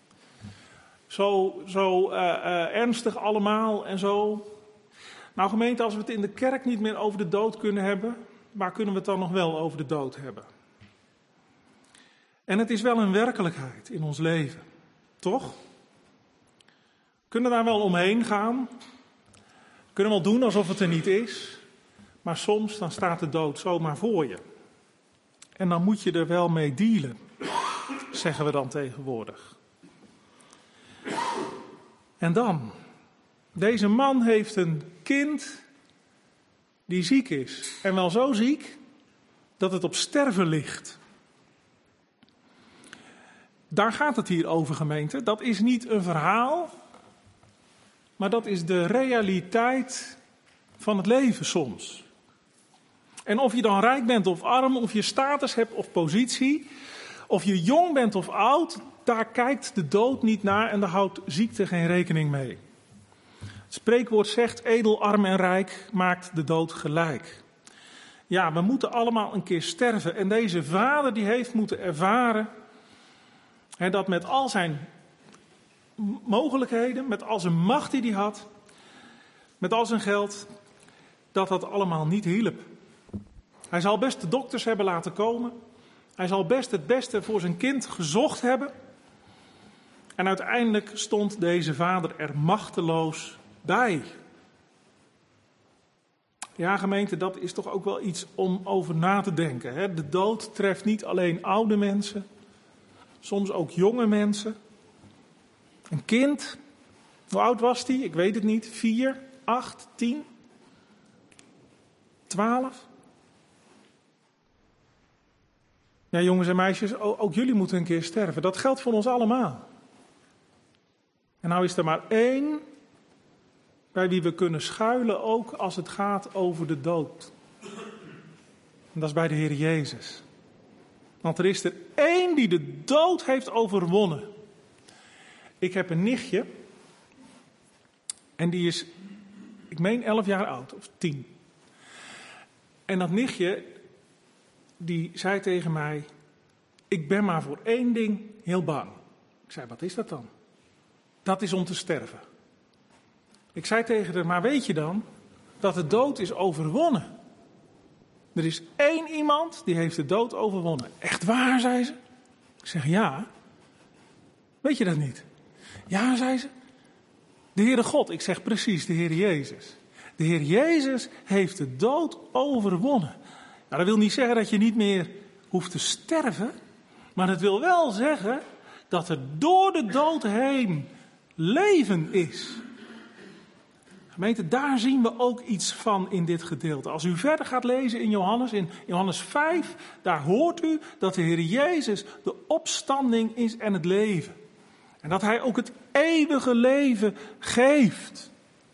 Zo, zo uh, uh, ernstig allemaal en zo. Nou gemeente, als we het in de kerk niet meer over de dood kunnen hebben, waar kunnen we het dan nog wel over de dood hebben? En het is wel een werkelijkheid in ons leven, toch? We kunnen daar wel omheen gaan. We kunnen wel doen alsof het er niet is. Maar soms dan staat de dood zomaar voor je. En dan moet je er wel mee dealen, zeggen we dan tegenwoordig. En dan, deze man heeft een kind die ziek is. En wel zo ziek dat het op sterven ligt. Daar gaat het hier over, gemeente. Dat is niet een verhaal, maar dat is de realiteit van het leven soms. En of je dan rijk bent of arm, of je status hebt of positie, of je jong bent of oud, daar kijkt de dood niet naar en daar houdt ziekte geen rekening mee. Het spreekwoord zegt, edel, arm en rijk maakt de dood gelijk. Ja, we moeten allemaal een keer sterven. En deze vader die heeft moeten ervaren, hè, dat met al zijn mogelijkheden, met al zijn macht die hij had, met al zijn geld, dat dat allemaal niet hielp. Hij zal best de dokters hebben laten komen. Hij zal best het beste voor zijn kind gezocht hebben. En uiteindelijk stond deze vader er machteloos bij. Ja, gemeente, dat is toch ook wel iets om over na te denken. Hè? De dood treft niet alleen oude mensen, soms ook jonge mensen. Een kind, hoe oud was die? Ik weet het niet. Vier, acht, tien, twaalf. Ja, jongens en meisjes, ook jullie moeten een keer sterven. Dat geldt voor ons allemaal. En nou is er maar één bij wie we kunnen schuilen, ook als het gaat over de dood. En dat is bij de Heer Jezus. Want er is er één die de dood heeft overwonnen. Ik heb een nichtje. En die is, ik meen elf jaar oud, of tien. En dat nichtje, die zei tegen mij, ik ben maar voor één ding heel bang. Ik zei, wat is dat dan? Dat is om te sterven. Ik zei tegen haar, maar weet je dan dat de dood is overwonnen? Er is één iemand die heeft de dood overwonnen. Echt waar, zei ze. Ik zeg, ja. Weet je dat niet? Ja, zei ze. De Heere God. Ik zeg precies, de Heer Jezus. De Heer Jezus heeft de dood overwonnen. Nou, dat wil niet zeggen dat je niet meer hoeft te sterven. Maar het wil wel zeggen dat er door de dood heen leven is. Gemeente, daar zien we ook iets van in dit gedeelte. Als u verder gaat lezen in Johannes, in Johannes vijf, daar hoort u dat de Heer Jezus de opstanding is en het leven. En dat Hij ook het eeuwige leven geeft.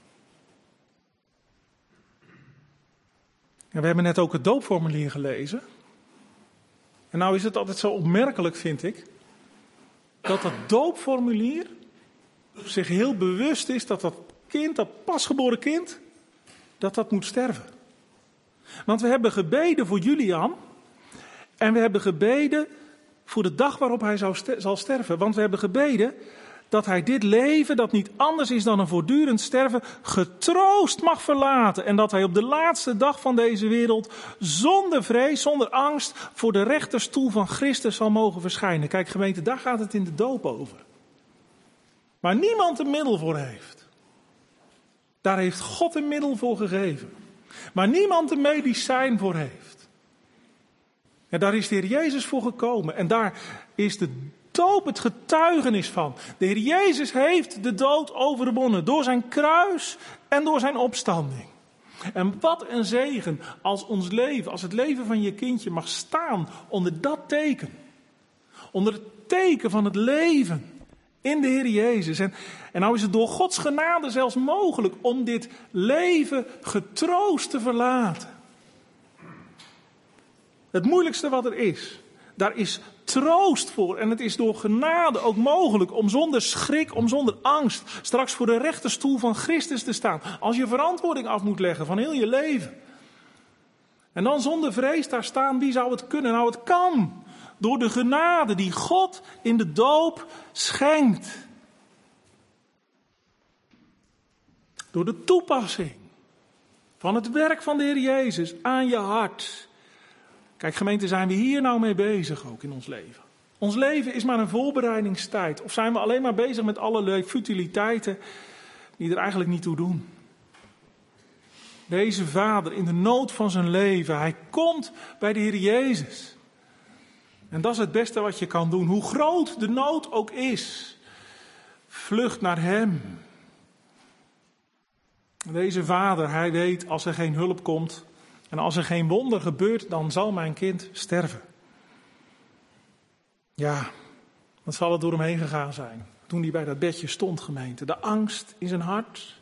En we hebben net ook het doopformulier gelezen. En nou is het altijd zo opmerkelijk, vind ik, dat dat doopformulier zich heel bewust is dat dat kind, dat pasgeboren kind, dat dat moet sterven. Want we hebben gebeden voor Julian en we hebben gebeden voor de dag waarop hij zou ster- zal sterven. Want we hebben gebeden dat hij dit leven, dat niet anders is dan een voortdurend sterven, getroost mag verlaten. En dat hij op de laatste dag van deze wereld zonder vrees, zonder angst voor de rechterstoel van Christus zal mogen verschijnen. Kijk gemeente, daar gaat het in de doop over. Waar niemand een middel voor heeft. Daar heeft God een middel voor gegeven. Waar niemand een medicijn voor heeft. En daar is de Heer Jezus voor gekomen. En daar is de doop het getuigenis van. De Heer Jezus heeft de dood overwonnen. Door zijn kruis en door zijn opstanding. En wat een zegen als ons leven, als het leven van je kindje mag staan onder dat teken. Onder het teken van het leven in de Heer Jezus. En, en nou is het door Gods genade zelfs mogelijk om dit leven getroost te verlaten. Het moeilijkste wat er is, daar is troost voor. En het is door genade ook mogelijk om zonder schrik, om zonder angst, straks voor de rechterstoel van Christus te staan. Als je verantwoording af moet leggen van heel je leven. En dan zonder vrees daar staan, wie zou het kunnen? Nou, het kan. Door de genade die God in de doop schenkt. Door de toepassing van het werk van de Heer Jezus aan je hart. Kijk gemeente, zijn we hier nou mee bezig ook in ons leven? Ons leven is maar een voorbereidingstijd. Of zijn we alleen maar bezig met allerlei futiliteiten die er eigenlijk niet toe doen? Deze vader in de nood van zijn leven, hij komt bij de Heer Jezus. En dat is het beste wat je kan doen. Hoe groot de nood ook is. Vlucht naar hem. Deze vader, hij weet als er geen hulp komt. En als er geen wonder gebeurt, dan zal mijn kind sterven. Ja, wat zal het door hem heen gegaan zijn. Toen hij bij dat bedje stond, gemeente. De angst in zijn hart.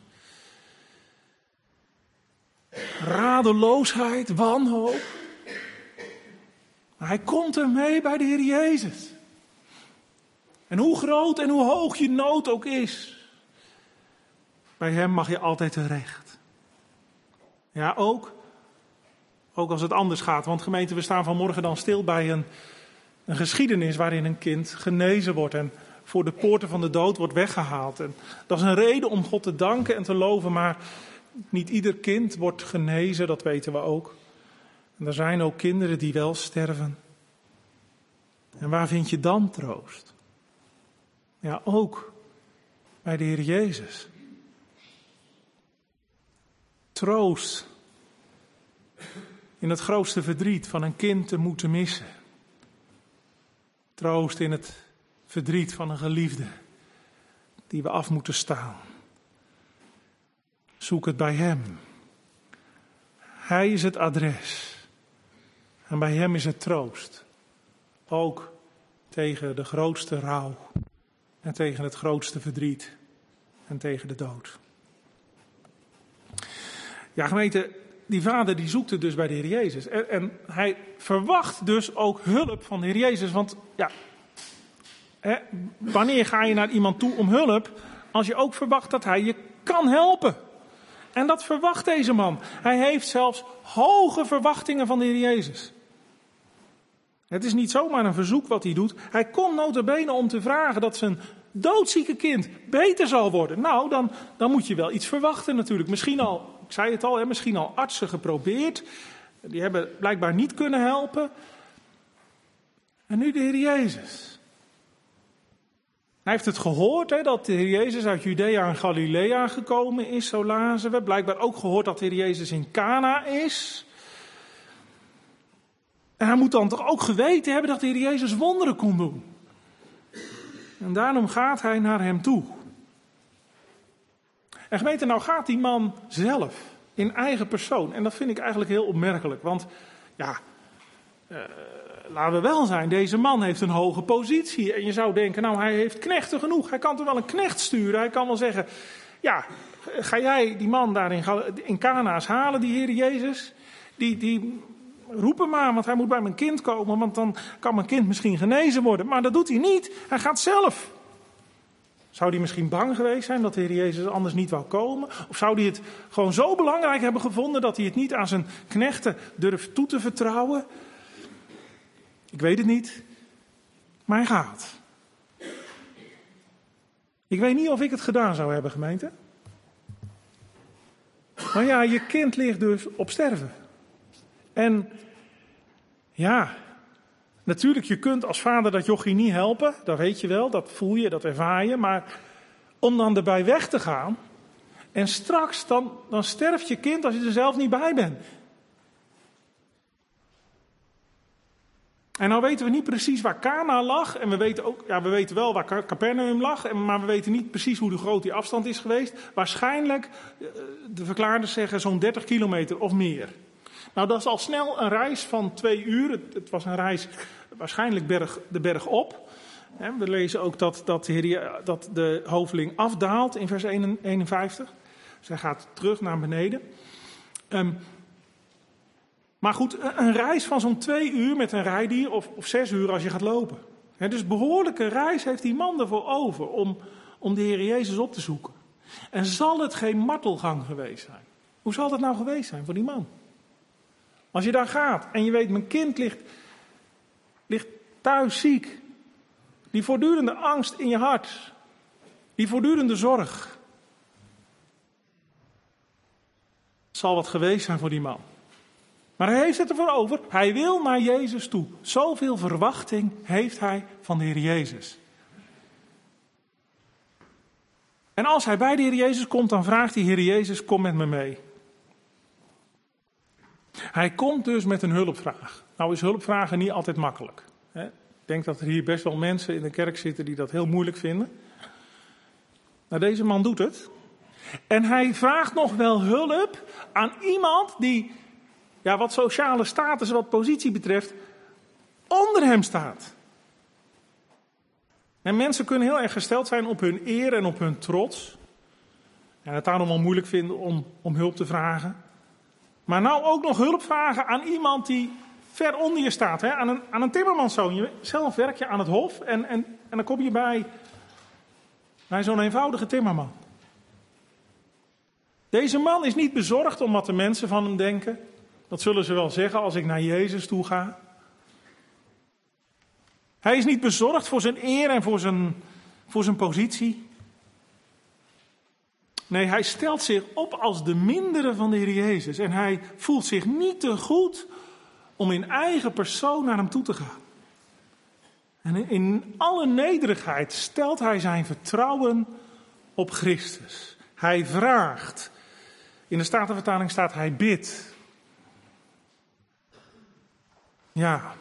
Radeloosheid, wanhoop. Maar hij komt ermee bij de Heer Jezus. En hoe groot en hoe hoog je nood ook is. Bij hem mag je altijd terecht. Ja, ook. Ook als het anders gaat. Want gemeente, we staan vanmorgen dan stil bij een, een geschiedenis waarin een kind genezen wordt. En voor de poorten van de dood wordt weggehaald. En dat is een reden om God te danken en te loven. Maar niet ieder kind wordt genezen, dat weten we ook. En er zijn ook kinderen die wel sterven. En waar vind je dan troost? Ja, ook bij de Heer Jezus. Troost in het grootste verdriet van een kind te moeten missen. Troost in het verdriet van een geliefde die we af moeten staan. Zoek het bij hem. Hij is het adres. En bij hem is het troost. Ook tegen de grootste rouw. En tegen het grootste verdriet. En tegen de dood. Ja, gemeente, die vader die zoekt het dus bij de Heer Jezus. En, en hij verwacht dus ook hulp van de Heer Jezus. Want ja, hè, wanneer ga je naar iemand toe om hulp? Als je ook verwacht dat hij je kan helpen. En dat verwacht deze man. Hij heeft zelfs hoge verwachtingen van de Heer Jezus. Het is niet zomaar een verzoek wat hij doet. Hij komt nota bene om te vragen dat zijn doodzieke kind beter zal worden. Nou, dan, dan moet je wel iets verwachten natuurlijk. Misschien al, ik zei het al, hè, misschien al artsen geprobeerd. Die hebben blijkbaar niet kunnen helpen. En nu de Heer Jezus. Hij heeft het gehoord, hè, dat de Heer Jezus uit Judea en Galilea gekomen is, zo lazen we. Blijkbaar ook gehoord dat de Heer Jezus in Cana is. En hij moet dan toch ook geweten hebben dat de Heer Jezus wonderen kon doen. En daarom gaat hij naar hem toe. En gemeente, nou gaat die man zelf, in eigen persoon. En dat vind ik eigenlijk heel opmerkelijk. Want, ja, uh, laten we wel zijn, deze man heeft een hoge positie. En je zou denken, nou hij heeft knechten genoeg. Hij kan toch wel een knecht sturen. Hij kan wel zeggen, ja, ga jij die man daar in, in Cana's halen, die Heer Jezus? Die... die roep hem maar, want hij moet bij mijn kind komen, want dan kan mijn kind misschien genezen worden. Maar dat doet hij niet. Hij gaat zelf. Zou hij misschien bang geweest zijn dat de Heer Jezus anders niet wou komen? Of zou hij het gewoon zo belangrijk hebben gevonden dat hij het niet aan zijn knechten durft toe te vertrouwen? Ik weet het niet. Maar hij gaat. Ik weet niet of ik het gedaan zou hebben, gemeente. Maar ja, je kind ligt dus op sterven. En ja, natuurlijk, je kunt als vader dat jochie niet helpen. Dat weet je wel, dat voel je, dat ervaar je. Maar om dan erbij weg te gaan. En straks, dan, dan sterft je kind als je er zelf niet bij bent. En nou weten we niet precies waar Cana lag. En we weten ook, ja, we weten wel waar Capernaum lag. En, maar we weten niet precies hoe groot die afstand is geweest. Waarschijnlijk, de verklaarders zeggen, zo'n dertig kilometer of meer. Nou, dat is al snel een reis van twee uur. Het, het was een reis waarschijnlijk berg, de berg op. We lezen ook dat, dat, de, heer, dat de hoveling afdaalt in vers eenenvijftig. Dus hij gaat terug naar beneden. Um, maar goed, een reis van zo'n twee uur met een rijdier of, of zes uur als je gaat lopen. He, dus behoorlijke reis heeft die man ervoor over om, om de Heer Jezus op te zoeken. En zal het geen martelgang geweest zijn? Hoe zal dat nou geweest zijn voor die man? Als je daar gaat en je weet, mijn kind ligt, ligt thuis ziek. Die voortdurende angst in je hart. Die voortdurende zorg. Het zal wat geweest zijn voor die man. Maar hij heeft het ervoor over. Hij wil naar Jezus toe. Zoveel verwachting heeft hij van de Heer Jezus. En als hij bij de Heer Jezus komt, dan vraagt die Heer Jezus, kom met me mee. Hij komt dus met een hulpvraag. Nou is hulpvragen niet altijd makkelijk. Hè? Ik denk dat er hier best wel mensen in de kerk zitten die dat heel moeilijk vinden. Nou, deze man doet het. En hij vraagt nog wel hulp aan iemand die, ja, wat sociale status, wat positie betreft, onder hem staat. En mensen kunnen heel erg gesteld zijn op hun eer en op hun trots. En het daarom wel moeilijk vinden om, om hulp te vragen. Maar nou ook nog hulp vragen aan iemand die ver onder je staat. Hè? Aan een, aan een timmermanszoon. Zelf werk je aan het hof en, en, en dan kom je bij, bij zo'n eenvoudige timmerman. Deze man is niet bezorgd om wat de mensen van hem denken. Dat zullen ze wel zeggen als ik naar Jezus toe ga. Hij is niet bezorgd voor zijn eer en voor zijn, voor zijn positie. Nee, hij stelt zich op als de mindere van de Heer Jezus. En hij voelt zich niet te goed om in eigen persoon naar hem toe te gaan. En in alle nederigheid stelt hij zijn vertrouwen op Christus. Hij vraagt. In de Statenvertaling staat hij bidt. Ja.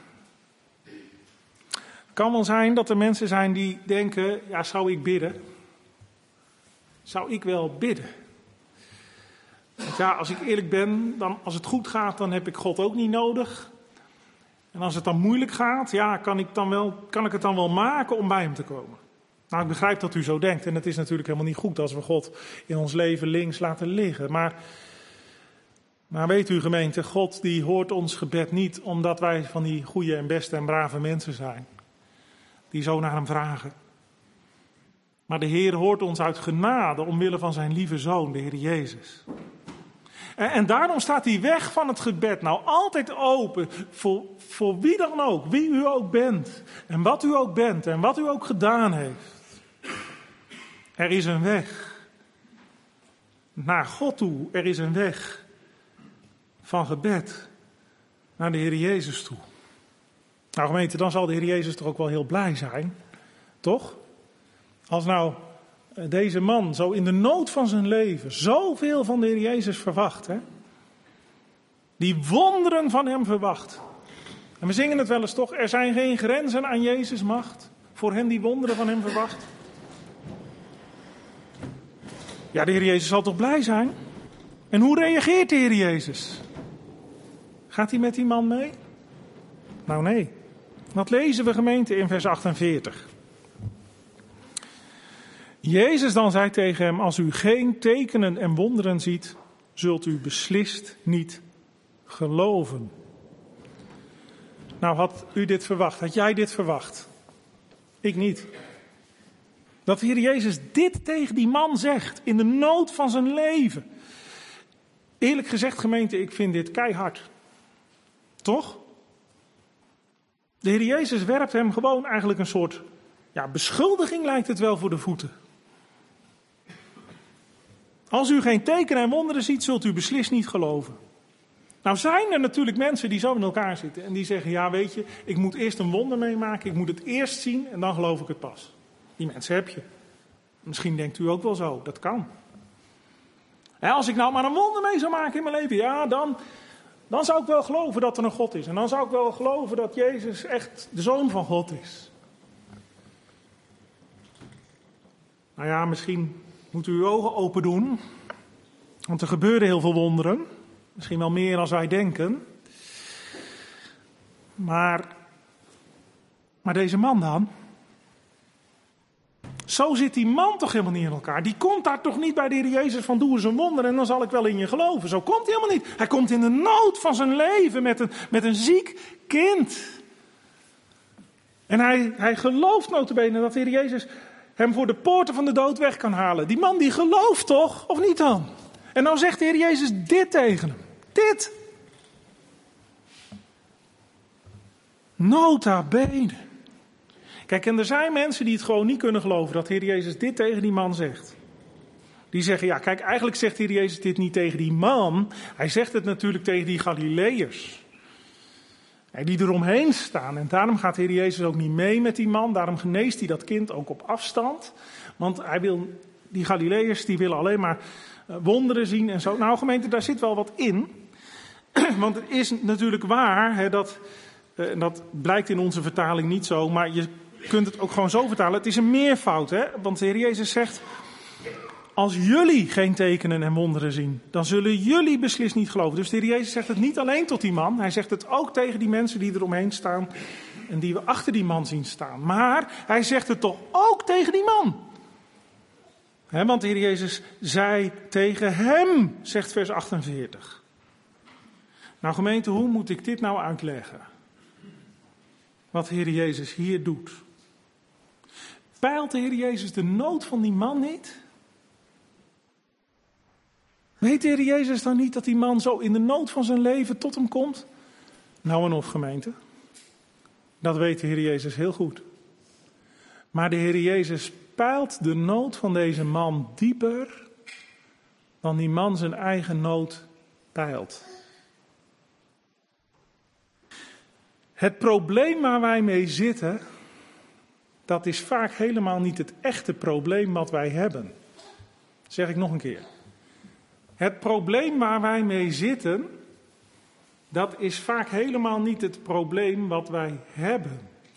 Het kan wel zijn dat er mensen zijn die denken, ja, zou ik bidden? Zou ik wel bidden? Want ja, als ik eerlijk ben, dan, als het goed gaat, dan heb ik God ook niet nodig. En als het dan moeilijk gaat, ja, kan ik, dan wel, kan ik het dan wel maken om bij hem te komen? Nou, ik begrijp dat u zo denkt. En het is natuurlijk helemaal niet goed als we God in ons leven links laten liggen. Maar, maar weet u, gemeente, God die hoort ons gebed niet omdat wij van die goede en beste en brave mensen zijn. Die zo naar hem vragen. Maar de Heer hoort ons uit genade omwille van zijn lieve Zoon, de Heer Jezus. En, en daarom staat die weg van het gebed nou altijd open voor, voor wie dan ook, wie u ook bent. En wat u ook bent en wat u ook gedaan heeft. Er is een weg naar God toe. Er is een weg van gebed naar de Heer Jezus toe. Nou gemeente, dan zal de Heer Jezus toch ook wel heel blij zijn, toch? Als nou deze man zo in de nood van zijn leven zoveel van de Heer Jezus verwacht, hè? Die wonderen van hem verwacht. En we zingen het wel eens toch, er zijn geen grenzen aan Jezus' macht, voor hen die wonderen van hem verwacht. Ja, de Heer Jezus zal toch blij zijn? En hoe reageert de Heer Jezus? Gaat hij met die man mee? Nou nee. Wat lezen we gemeente in vers achtenveertig? Jezus dan zei tegen hem, als u geen tekenen en wonderen ziet, zult u beslist niet geloven. Nou, had u dit verwacht? Had jij dit verwacht? Ik niet. Dat de Heer Jezus dit tegen die man zegt, in de nood van zijn leven. Eerlijk gezegd, gemeente, ik vind dit keihard. Toch? De Heer Jezus werpt hem gewoon eigenlijk een soort ja, beschuldiging, lijkt het wel, voor de voeten. Als u geen tekenen en wonderen ziet, zult u beslist niet geloven. Nou zijn er natuurlijk mensen die zo in elkaar zitten en die zeggen, ja weet je, ik moet eerst een wonder meemaken, ik moet het eerst zien en dan geloof ik het pas. Die mensen heb je. Misschien denkt u ook wel zo, dat kan. En als ik nou maar een wonder mee zou maken in mijn leven, ja dan, dan zou ik wel geloven dat er een God is. En dan zou ik wel geloven dat Jezus echt de Zoon van God is. Nou ja, misschien moet u uw ogen open doen, want er gebeuren heel veel wonderen. Misschien wel meer dan wij denken. Maar, maar deze man dan? Zo zit die man toch helemaal niet in elkaar. Die komt daar toch niet bij de Heer Jezus van doe eens een wonder en dan zal ik wel in je geloven. Zo komt hij helemaal niet. Hij komt in de nood van zijn leven met een, met een ziek kind. En hij, hij gelooft nota bene dat de Heer Jezus hem voor de poorten van de dood weg kan halen. Die man die gelooft toch, of niet dan? En nou zegt de Heer Jezus dit tegen hem. Dit. Nota bene. Kijk, en er zijn mensen die het gewoon niet kunnen geloven dat de Heer Jezus dit tegen die man zegt. Die zeggen, ja kijk, eigenlijk zegt de Heer Jezus dit niet tegen die man. Hij zegt het natuurlijk tegen die Galileërs. Die eromheen staan. En daarom gaat de Heer Jezus ook niet mee met die man. Daarom geneest hij dat kind ook op afstand. Want hij wil, die Galileërs die willen alleen maar wonderen zien en zo. Nou gemeente, daar zit wel wat in. Want het is natuurlijk waar, hè, dat, en dat blijkt in onze vertaling niet zo, maar je kunt het ook gewoon zo vertalen. Het is een meervoud, hè? Want de Heer Jezus zegt, als jullie geen tekenen en wonderen zien, dan zullen jullie beslist niet geloven. Dus de Heer Jezus zegt het niet alleen tot die man, hij zegt het ook tegen die mensen die eromheen staan en die we achter die man zien staan. Maar hij zegt het toch ook tegen die man. He, want de Heer Jezus zei tegen hem, zegt vers achtenveertig. Nou gemeente, hoe moet ik dit nou uitleggen? Wat de Heer Jezus hier doet. Peilt de Heer Jezus de nood van die man niet? Weet de Heer Jezus dan niet dat die man zo in de nood van zijn leven tot hem komt? Nou en of gemeente. Dat weet de Heer Jezus heel goed. Maar de Heer Jezus peilt de nood van deze man dieper dan die man zijn eigen nood peilt. Het probleem waar wij mee zitten, dat is vaak helemaal niet het echte probleem wat wij hebben. Dat zeg ik nog een keer. Het probleem waar wij mee zitten, dat is vaak helemaal niet het probleem wat wij hebben.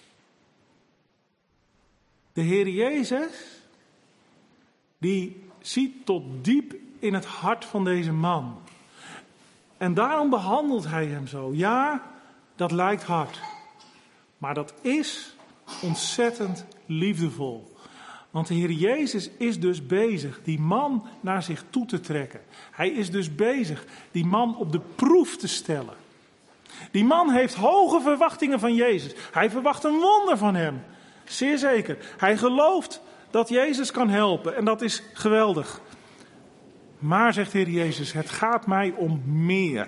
De Heer Jezus, die ziet tot diep in het hart van deze man. En daarom behandelt hij hem zo. Ja, dat lijkt hard. Maar dat is ontzettend liefdevol. Want de Heer Jezus is dus bezig die man naar zich toe te trekken. Hij is dus bezig die man op de proef te stellen. Die man heeft hoge verwachtingen van Jezus. Hij verwacht een wonder van hem. Zeer zeker. Hij gelooft dat Jezus kan helpen en dat is geweldig. Maar, zegt de Heer Jezus, het gaat mij om meer.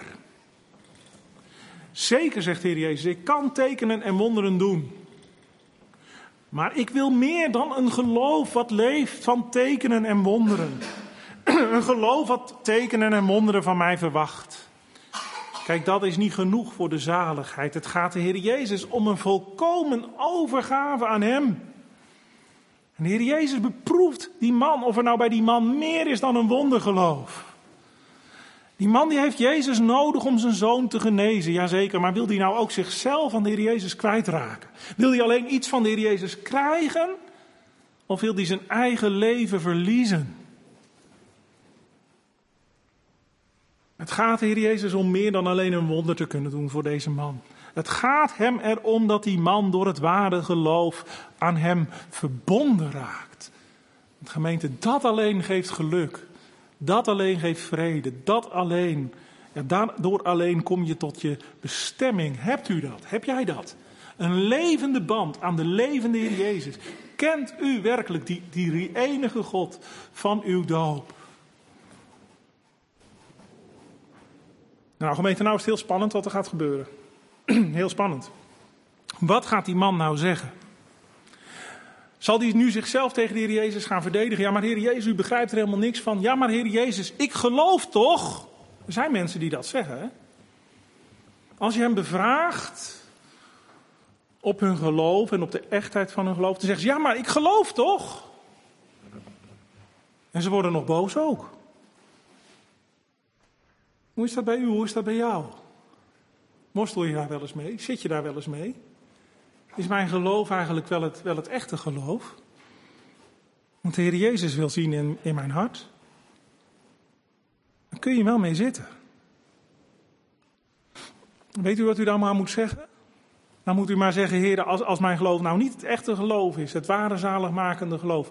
Zeker, zegt de Heer Jezus, ik kan tekenen en wonderen doen. Maar ik wil meer dan een geloof wat leeft van tekenen en wonderen. Een geloof wat tekenen en wonderen van mij verwacht. Kijk, dat is niet genoeg voor de zaligheid. Het gaat de Heer Jezus om een volkomen overgave aan Hem. En de Heer Jezus beproeft die man, of er nou bij die man meer is dan een wondergeloof. Die man die heeft Jezus nodig om zijn zoon te genezen, jazeker. Maar wil die nou ook zichzelf aan de Heer Jezus kwijtraken? Wil hij alleen iets van de Heer Jezus krijgen? Of wil hij zijn eigen leven verliezen? Het gaat de Heer Jezus om meer dan alleen een wonder te kunnen doen voor deze man. Het gaat hem erom dat die man door het ware geloof aan hem verbonden raakt. Want gemeente, dat alleen geeft geluk. Dat alleen geeft vrede. Dat alleen. Ja, daardoor alleen kom je tot je bestemming. Hebt u dat? Heb jij dat? Een levende band aan de levende Heer Jezus. Kent u werkelijk die, die enige God van uw doop? Nou gemeente, nou is het heel spannend wat er gaat gebeuren. Heel spannend. Wat gaat die man nou zeggen? Zal hij nu zichzelf tegen de Heer Jezus gaan verdedigen? Ja, maar Heer Jezus, u begrijpt er helemaal niks van. Ja, maar Heer Jezus, ik geloof toch? Er zijn mensen die dat zeggen, hè? Als je hem bevraagt op hun geloof en op de echtheid van hun geloof, dan zeggen ze, ja, maar ik geloof toch? En ze worden nog boos ook. Hoe is dat bij u? Hoe is dat bij jou? Worstel je daar wel eens mee? Zit je daar wel eens mee? Is mijn geloof eigenlijk wel het, wel het echte geloof? Want de Heer Jezus wil zien in, in mijn hart. Dan kun je wel mee zitten. Weet u wat u dan maar moet zeggen? Dan moet u maar zeggen, Heer, als, als mijn geloof nou niet het echte geloof is, het ware zaligmakende geloof,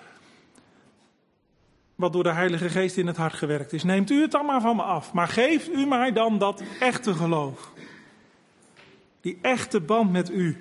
wat door de Heilige Geest in het hart gewerkt is, neemt u het dan maar van me af. Maar geeft u mij dan dat echte geloof. Die echte band met u.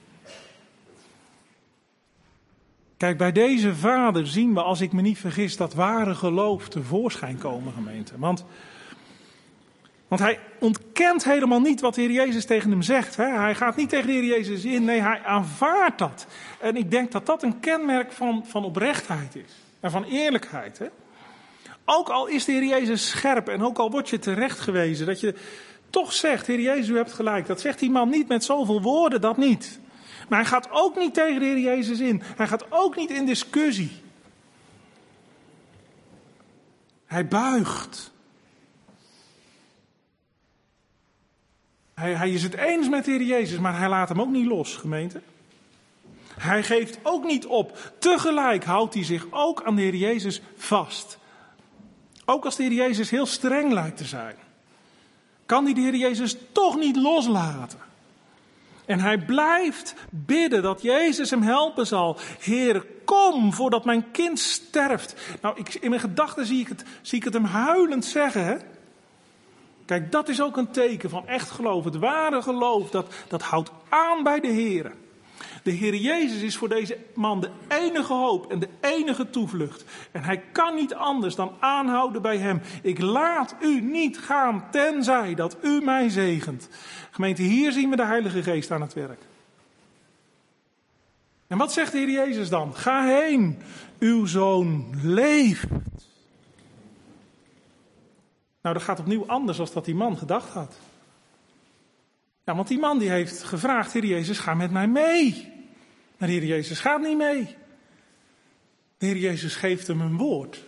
Kijk, bij deze vader zien we, als ik me niet vergis, dat ware geloof tevoorschijn komen, gemeente. Want, want hij ontkent helemaal niet wat de Heer Jezus tegen hem zegt. Hè? Hij gaat niet tegen de Heer Jezus in, nee, hij aanvaardt dat. En ik denk dat dat een kenmerk van, van oprechtheid is. En van eerlijkheid. Hè? Ook al is de Heer Jezus scherp en ook al word je terecht gewezen, dat je toch zegt, Heer Jezus, u hebt gelijk. Dat zegt die man niet met zoveel woorden, dat niet. Maar hij gaat ook niet tegen de Heer Jezus in. Hij gaat ook niet in discussie. Hij buigt. Hij, hij is het eens met de Heer Jezus, maar hij laat hem ook niet los, gemeente. Hij geeft ook niet op. Tegelijk houdt hij zich ook aan de Heer Jezus vast. Ook als de Heer Jezus heel streng lijkt te zijn, kan hij de Heer Jezus toch niet loslaten. En hij blijft bidden dat Jezus hem helpen zal. Heer, kom voordat mijn kind sterft. Nou, ik, in mijn gedachten zie ik, het, zie ik het hem huilend zeggen. Hè? Kijk, dat is ook een teken van echt geloof. Het ware geloof, dat, dat houdt aan bij de Heer. De Heer Jezus is voor deze man de enige hoop en de enige toevlucht. En hij kan niet anders dan aanhouden bij hem. Ik laat u niet gaan, tenzij dat u mij zegent. Gemeente, hier zien we de Heilige Geest aan het werk. En wat zegt de Heer Jezus dan? Ga heen, uw zoon leeft. Nou, dat gaat opnieuw anders dan dat die man gedacht had. Ja, want die man die heeft gevraagd, Heer Jezus, ga met mij mee. Maar de Heer Jezus gaat niet mee. De Heer Jezus geeft hem een woord.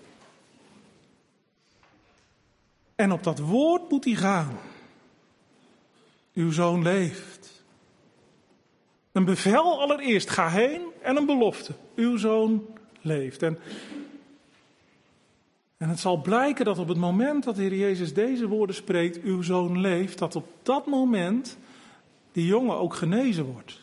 En op dat woord moet hij gaan. Uw zoon leeft. Een bevel allereerst, ga heen, en een belofte. Uw zoon leeft. En, en het zal blijken dat op het moment dat de Heer Jezus deze woorden spreekt, uw zoon leeft, dat op dat moment die jongen ook genezen wordt.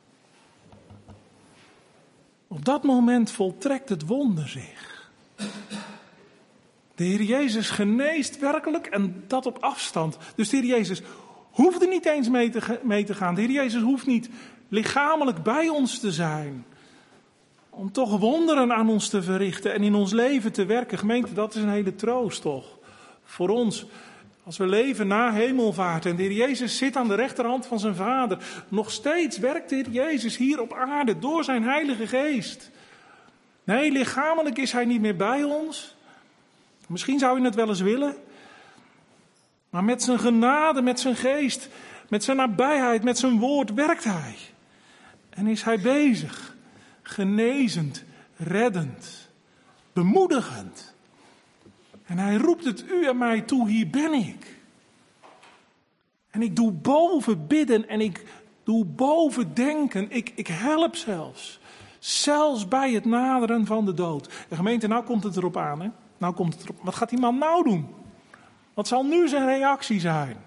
Op dat moment voltrekt het wonder zich. De Heer Jezus geneest werkelijk en dat op afstand. Dus de Heer Jezus hoeft er niet eens mee te, mee te gaan. De Heer Jezus hoeft niet lichamelijk bij ons te zijn. Om toch wonderen aan ons te verrichten en in ons leven te werken. Gemeente, dat is een hele troost toch. Voor ons, als we leven na hemelvaart en de Heer Jezus zit aan de rechterhand van zijn Vader. Nog steeds werkt de Heer Jezus hier op aarde door zijn Heilige Geest. Nee, lichamelijk is hij niet meer bij ons. Misschien zou je het wel eens willen. Maar met zijn genade, met zijn geest, met zijn nabijheid, met zijn woord werkt hij. En is hij bezig. Genezend, reddend, bemoedigend. En hij roept het u en mij toe, hier ben ik. En ik doe boven bidden en ik doe boven denken. Ik, ik help zelfs. Zelfs bij het naderen van de dood. En gemeente, nou komt het erop aan. Hè? Nou komt het erop. Wat gaat die man nou doen? Wat zal nu zijn reactie zijn?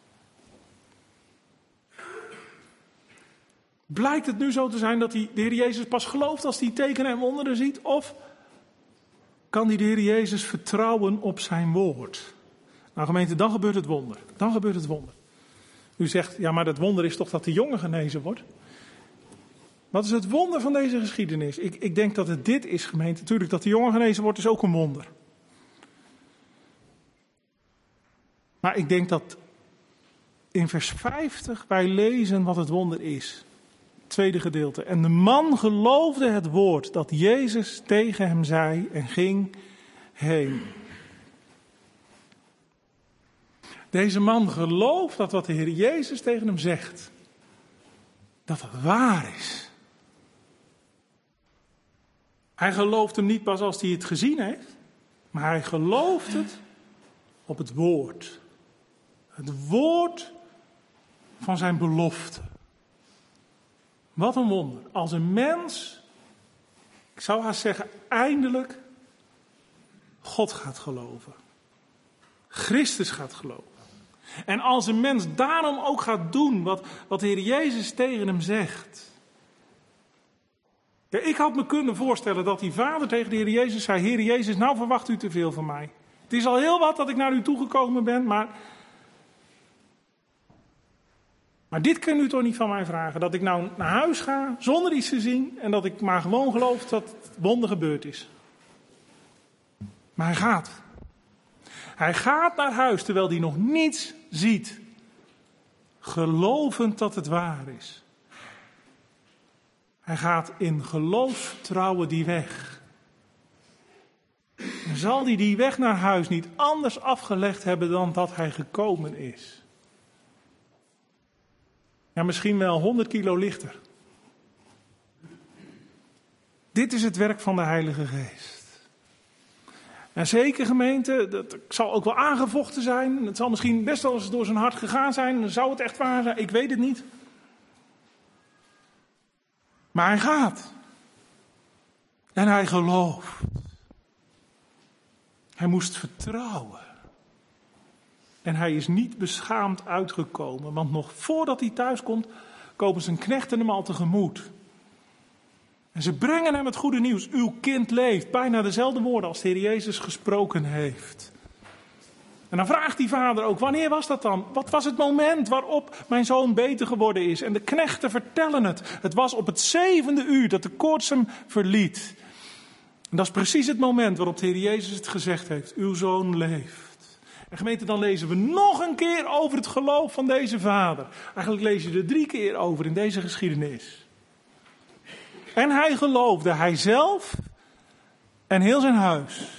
Blijkt het nu zo te zijn dat hij de Heer Jezus pas gelooft als hij tekenen en wonderen ziet? Of kan hij de Heer Jezus vertrouwen op zijn woord? Nou gemeente, dan gebeurt het wonder. Dan gebeurt het wonder. U zegt, ja maar dat wonder is toch dat de jongen genezen wordt? Wat is het wonder van deze geschiedenis? Ik, ik denk dat het dit is, gemeente. Natuurlijk, dat de jongen genezen wordt is ook een wonder. Maar ik denk dat in vers vijftig wij lezen wat het wonder is. Tweede gedeelte. En de man geloofde het woord dat Jezus tegen hem zei en ging heen. Deze man gelooft dat wat de Heer Jezus tegen hem zegt, dat het waar is. Hij gelooft hem niet pas als hij het gezien heeft, maar hij gelooft het op het woord. Het woord van zijn belofte. Wat een wonder. Als een mens, ik zou haast zeggen, eindelijk God gaat geloven. Christus gaat geloven. En als een mens daarom ook gaat doen wat, wat de Heer Jezus tegen hem zegt. Ja, ik had me kunnen voorstellen dat die vader tegen de Heer Jezus zei: Heer Jezus, nou verwacht u te veel van mij. Het is al heel wat dat ik naar u toegekomen ben, maar... Maar dit kunt u toch niet van mij vragen, dat ik nou naar huis ga zonder iets te zien en dat ik maar gewoon geloof dat het wonder gebeurd is. Maar hij gaat. Hij gaat naar huis terwijl hij nog niets ziet. Gelovend dat het waar is. Hij gaat in geloofsvertrouwen die weg. En zal hij die weg naar huis niet anders afgelegd hebben dan dat hij gekomen is? Ja, misschien wel honderd kilo lichter. Dit is het werk van de Heilige Geest. En zeker gemeente, dat zal ook wel aangevochten zijn. Het zal misschien best wel eens door zijn hart gegaan zijn. Dan zou het echt waar zijn, ik weet het niet. Maar hij gaat. En hij gelooft. Hij moest vertrouwen. En hij is niet beschaamd uitgekomen. Want nog voordat hij thuis komt, komen zijn knechten hem al tegemoet. En ze brengen hem het goede nieuws. Uw kind leeft. Bijna dezelfde woorden als de Heer Jezus gesproken heeft. En dan vraagt die vader ook, wanneer was dat dan? Wat was het moment waarop mijn zoon beter geworden is? En de knechten vertellen het. Het was op het zevende uur dat de koorts hem verliet. En dat is precies het moment waarop de Heer Jezus het gezegd heeft. Uw zoon leeft. En gemeente, dan lezen we nog een keer over het geloof van deze vader. Eigenlijk lees je er drie keer over in deze geschiedenis. En hij geloofde, hij zelf en heel zijn huis.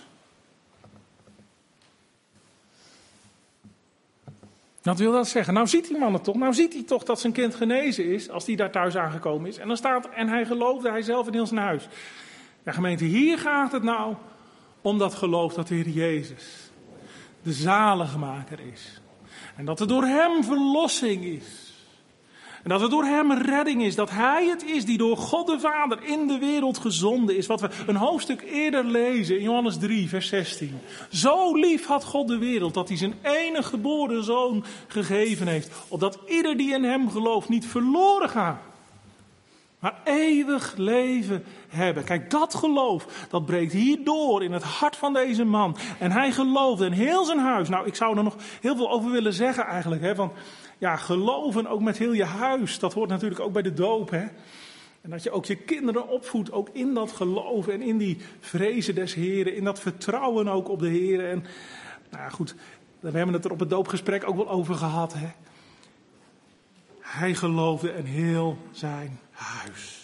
Wat wil dat zeggen? Nou ziet die man het toch. Nou ziet hij toch dat zijn kind genezen is als hij daar thuis aangekomen is. En dan staat, en hij geloofde, hij zelf en heel zijn huis. Ja gemeente, hier gaat het nou om dat geloof dat de Heer Jezus de zaligmaker is. En dat er door hem verlossing is. En dat er door hem redding is. Dat hij het is die door God de Vader in de wereld gezonden is. Wat we een hoofdstuk eerder lezen in Johannes drie vers zestien. Zo lief had God de wereld dat hij zijn enige geboren zoon gegeven heeft. Opdat ieder die in hem gelooft niet verloren gaat. Maar eeuwig leven hebben. Kijk, dat geloof, dat breekt hier door in het hart van deze man. En hij geloofde in heel zijn huis. Nou, ik zou er nog heel veel over willen zeggen eigenlijk. Hè, want ja, geloven ook met heel je huis, dat hoort natuurlijk ook bij de doop. Hè. En dat je ook je kinderen opvoedt, ook in dat geloof en in die vrezen des Heren, in dat vertrouwen ook op de Heren. En nou ja, goed, we hebben het er op het doopgesprek ook wel over gehad. Hè? Hij geloofde en heel zijn huis.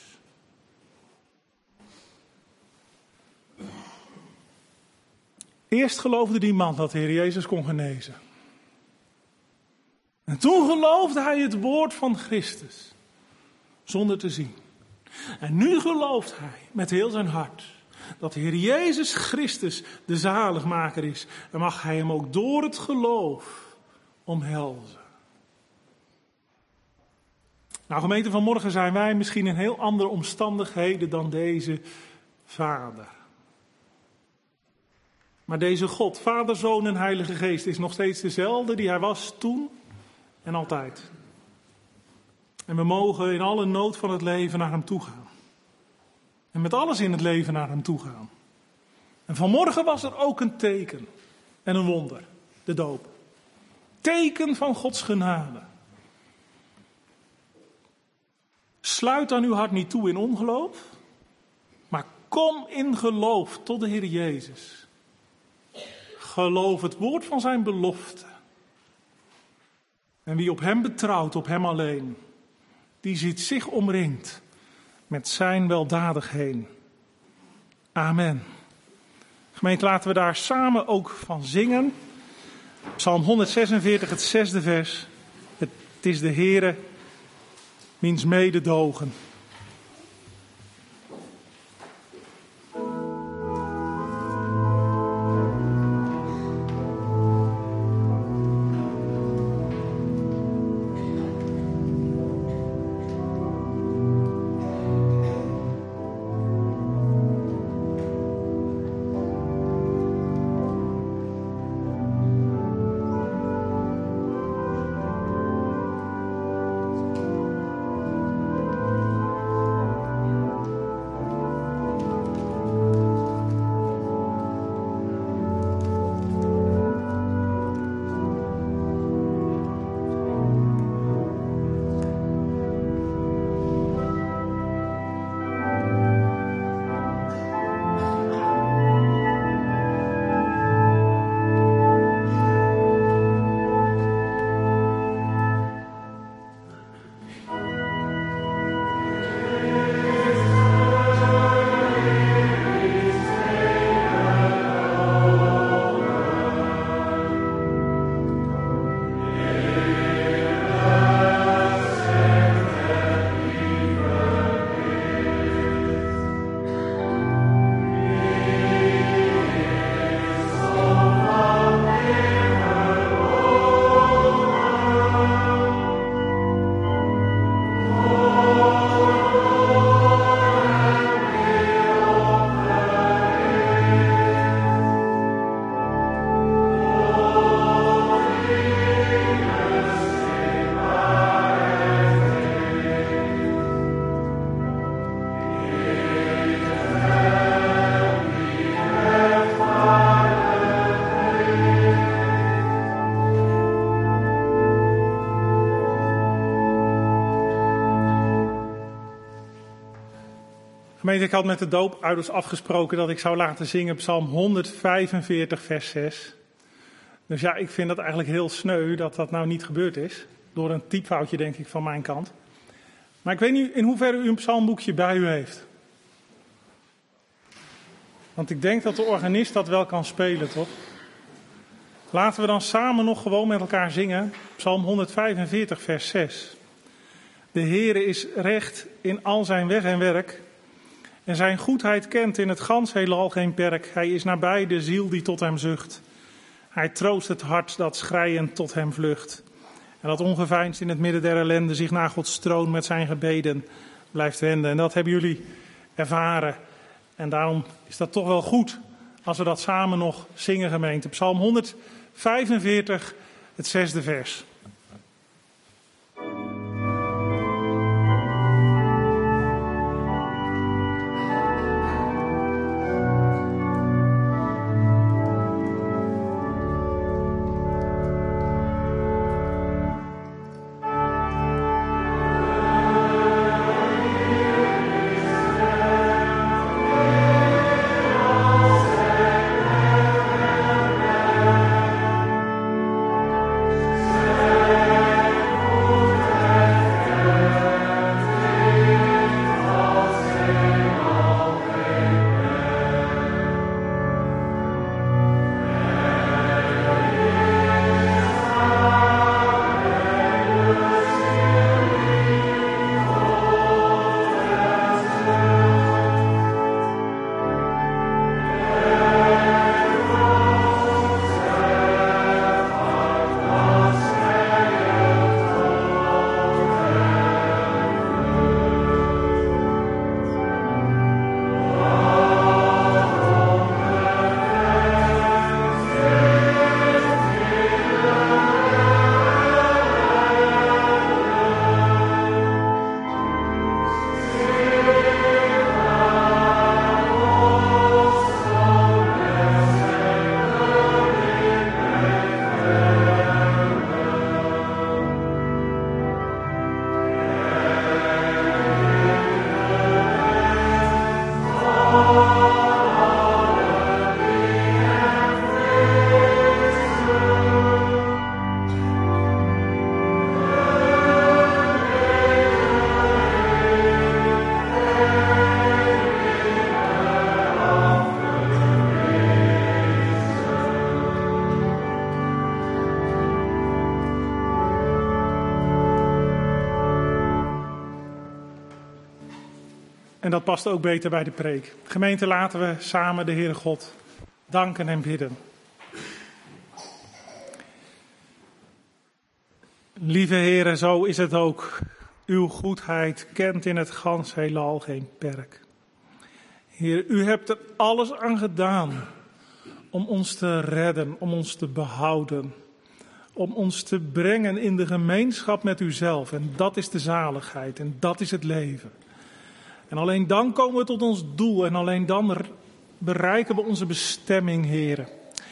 Eerst geloofde die man dat de Heer Jezus kon genezen. En toen geloofde hij het woord van Christus, zonder te zien. En nu gelooft hij met heel zijn hart dat de Heer Jezus Christus de zaligmaker is. En mag hij hem ook door het geloof omhelzen. Nou, gemeente, vanmorgen zijn wij misschien in heel andere omstandigheden dan deze vader. Maar deze God, Vader, Zoon en Heilige Geest, is nog steeds dezelfde die hij was toen en altijd. En we mogen in alle nood van het leven naar hem toe gaan. En met alles in het leven naar hem toe gaan. En vanmorgen was er ook een teken en een wonder, de doop. Teken van Gods genade. Sluit dan uw hart niet toe in ongeloof, maar kom in geloof tot de Heer Jezus. Geloof het woord van zijn belofte. En wie op hem betrouwt, op hem alleen, die ziet zich omringd met zijn weldadigheden. Amen. Gemeente, laten we daar samen ook van zingen. Psalm honderdzesenveertig, het zesde vers. Het is de Heere, wiens mededogen. Gemeente, ik had met de doopouders afgesproken dat ik zou laten zingen Psalm honderdvijfenveertig vers zes. Dus ja, ik vind dat eigenlijk heel sneu dat dat nou niet gebeurd is. Door een typfoutje denk ik van mijn kant. Maar ik weet niet in hoeverre u een psalmboekje bij u heeft. Want ik denk dat de organist dat wel kan spelen, toch? Laten we dan samen nog gewoon met elkaar zingen. Psalm honderdvijfenveertig vers zes. De Heere is recht in al zijn weg en werk. En zijn goedheid kent in het gans heelal geen perk. Hij is nabij de ziel die tot hem zucht. Hij troost het hart dat schreiend tot hem vlucht. En dat ongeveinsd in het midden der ellende zich naar Gods troon met zijn gebeden blijft wenden. En dat hebben jullie ervaren. En daarom is dat toch wel goed als we dat samen nog zingen, gemeente. Psalm honderdvijfenveertig, het zesde vers. En dat past ook beter bij de preek. Gemeente, laten we samen de Heere God danken en bidden. Lieve Heere, zo is het ook. Uw goedheid kent in het gans heelal geen perk. Heer, u hebt er alles aan gedaan om ons te redden, om ons te behouden. Om ons te brengen in de gemeenschap met uzelf. En dat is de zaligheid en dat is het leven. En alleen dan komen we tot ons doel en alleen dan bereiken we onze bestemming, Heer.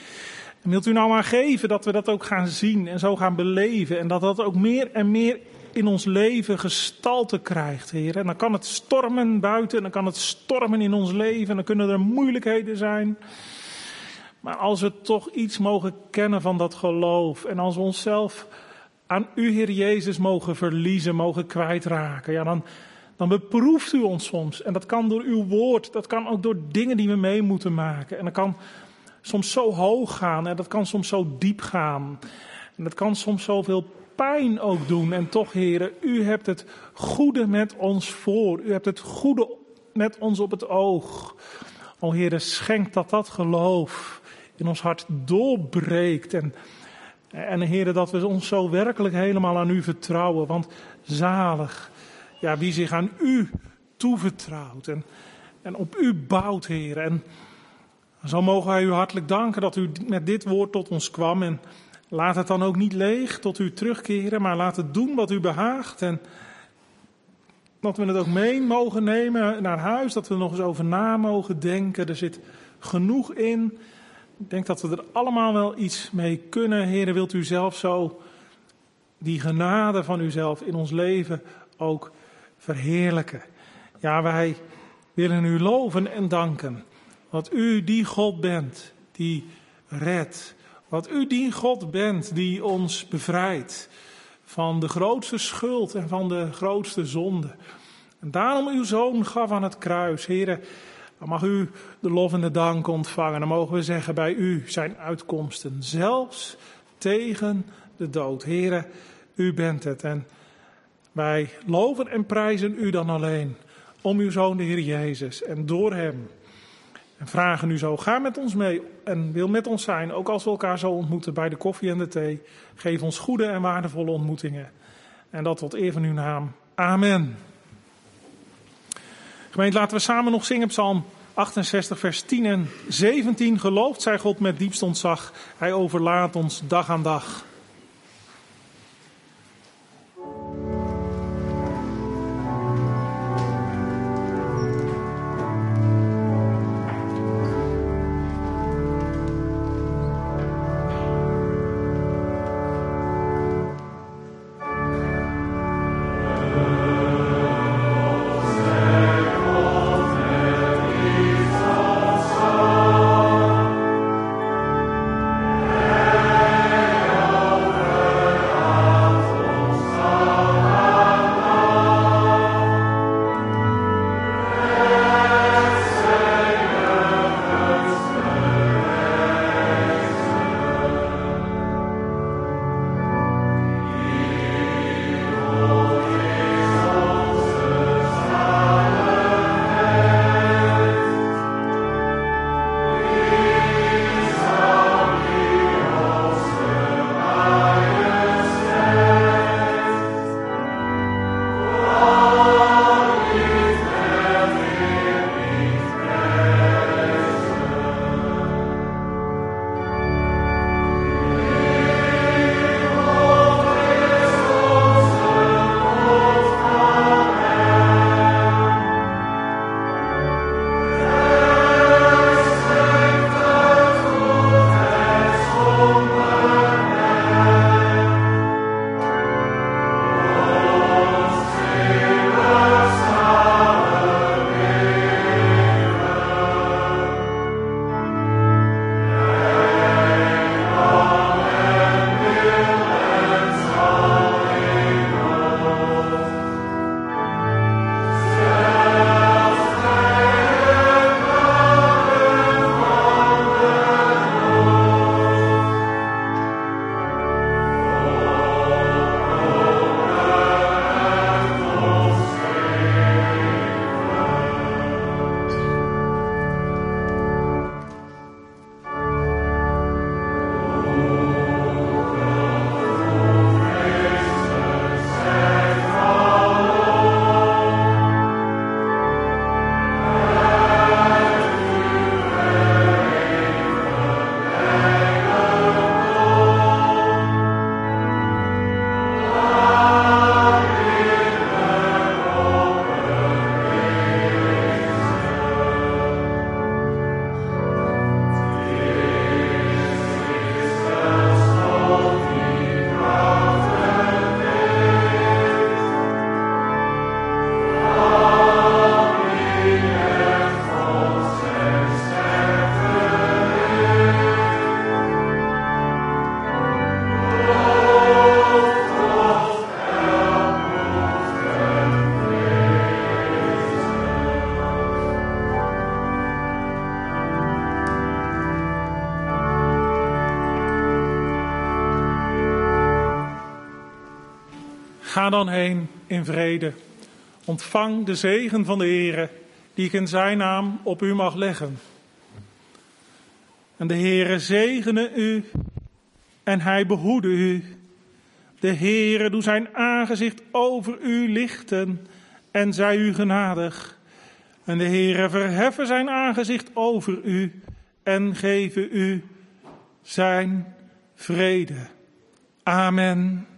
En wilt u nou maar geven dat we dat ook gaan zien en zo gaan beleven. En dat dat ook meer en meer in ons leven gestalte krijgt, Heer. En dan kan het stormen buiten en dan kan het stormen in ons leven. En dan kunnen er moeilijkheden zijn. Maar als we toch iets mogen kennen van dat geloof. En als we onszelf aan u, Heer Jezus, mogen verliezen, mogen kwijtraken. Ja, dan, dan beproeft u ons soms. En dat kan door uw woord. Dat kan ook door dingen die we mee moeten maken. En dat kan soms zo hoog gaan. En dat kan soms zo diep gaan. En dat kan soms zoveel pijn ook doen. En toch, Heer, u hebt het goede met ons voor. U hebt het goede met ons op het oog. O Heer, schenk dat dat geloof in ons hart doorbreekt. En, en Heer, dat we ons zo werkelijk helemaal aan u vertrouwen. Want zalig, ja, wie zich aan u toevertrouwt en, en op u bouwt, Heer. En zo mogen wij u hartelijk danken dat u met dit woord tot ons kwam. En laat het dan ook niet leeg tot u terugkeren, maar laat het doen wat u behaagt. En dat we het ook mee mogen nemen naar huis, dat we er nog eens over na mogen denken. Er zit genoeg in. Ik denk dat we er allemaal wel iets mee kunnen. Heere, wilt u zelf zo die genade van uzelf in ons leven ook verheerlijken. Ja, wij willen u loven en danken. Dat u die God bent die redt. Dat u die God bent die ons bevrijdt van de grootste schuld en van de grootste zonde. En daarom uw zoon gaf aan het kruis. Heere, dan mag u de lof en de dank ontvangen. Dan mogen we zeggen bij u zijn uitkomsten. Zelfs tegen de dood. Heere, u bent het. En wij loven en prijzen u dan alleen om uw zoon de Heer Jezus. En door hem. En vragen u zo, ga met ons mee en wil met ons zijn. Ook als we elkaar zo ontmoeten bij de koffie en de thee. Geef ons goede en waardevolle ontmoetingen. En dat tot eer van uw naam. Amen. Gemeente, laten we samen nog zingen Psalm achtenzestig vers tien en zeventien. Geloofd zij God met diepst ontzag. Hij overlaat ons dag aan dag. Oh Ga dan heen in vrede. Ontvang de zegen van de Heere, die ik in zijn naam op u mag leggen. En de Heere zegene u en hij behoede u. De Heere doe zijn aangezicht over u lichten en zij u genadig. En de Heere verheffe zijn aangezicht over u en geven u zijn vrede. Amen.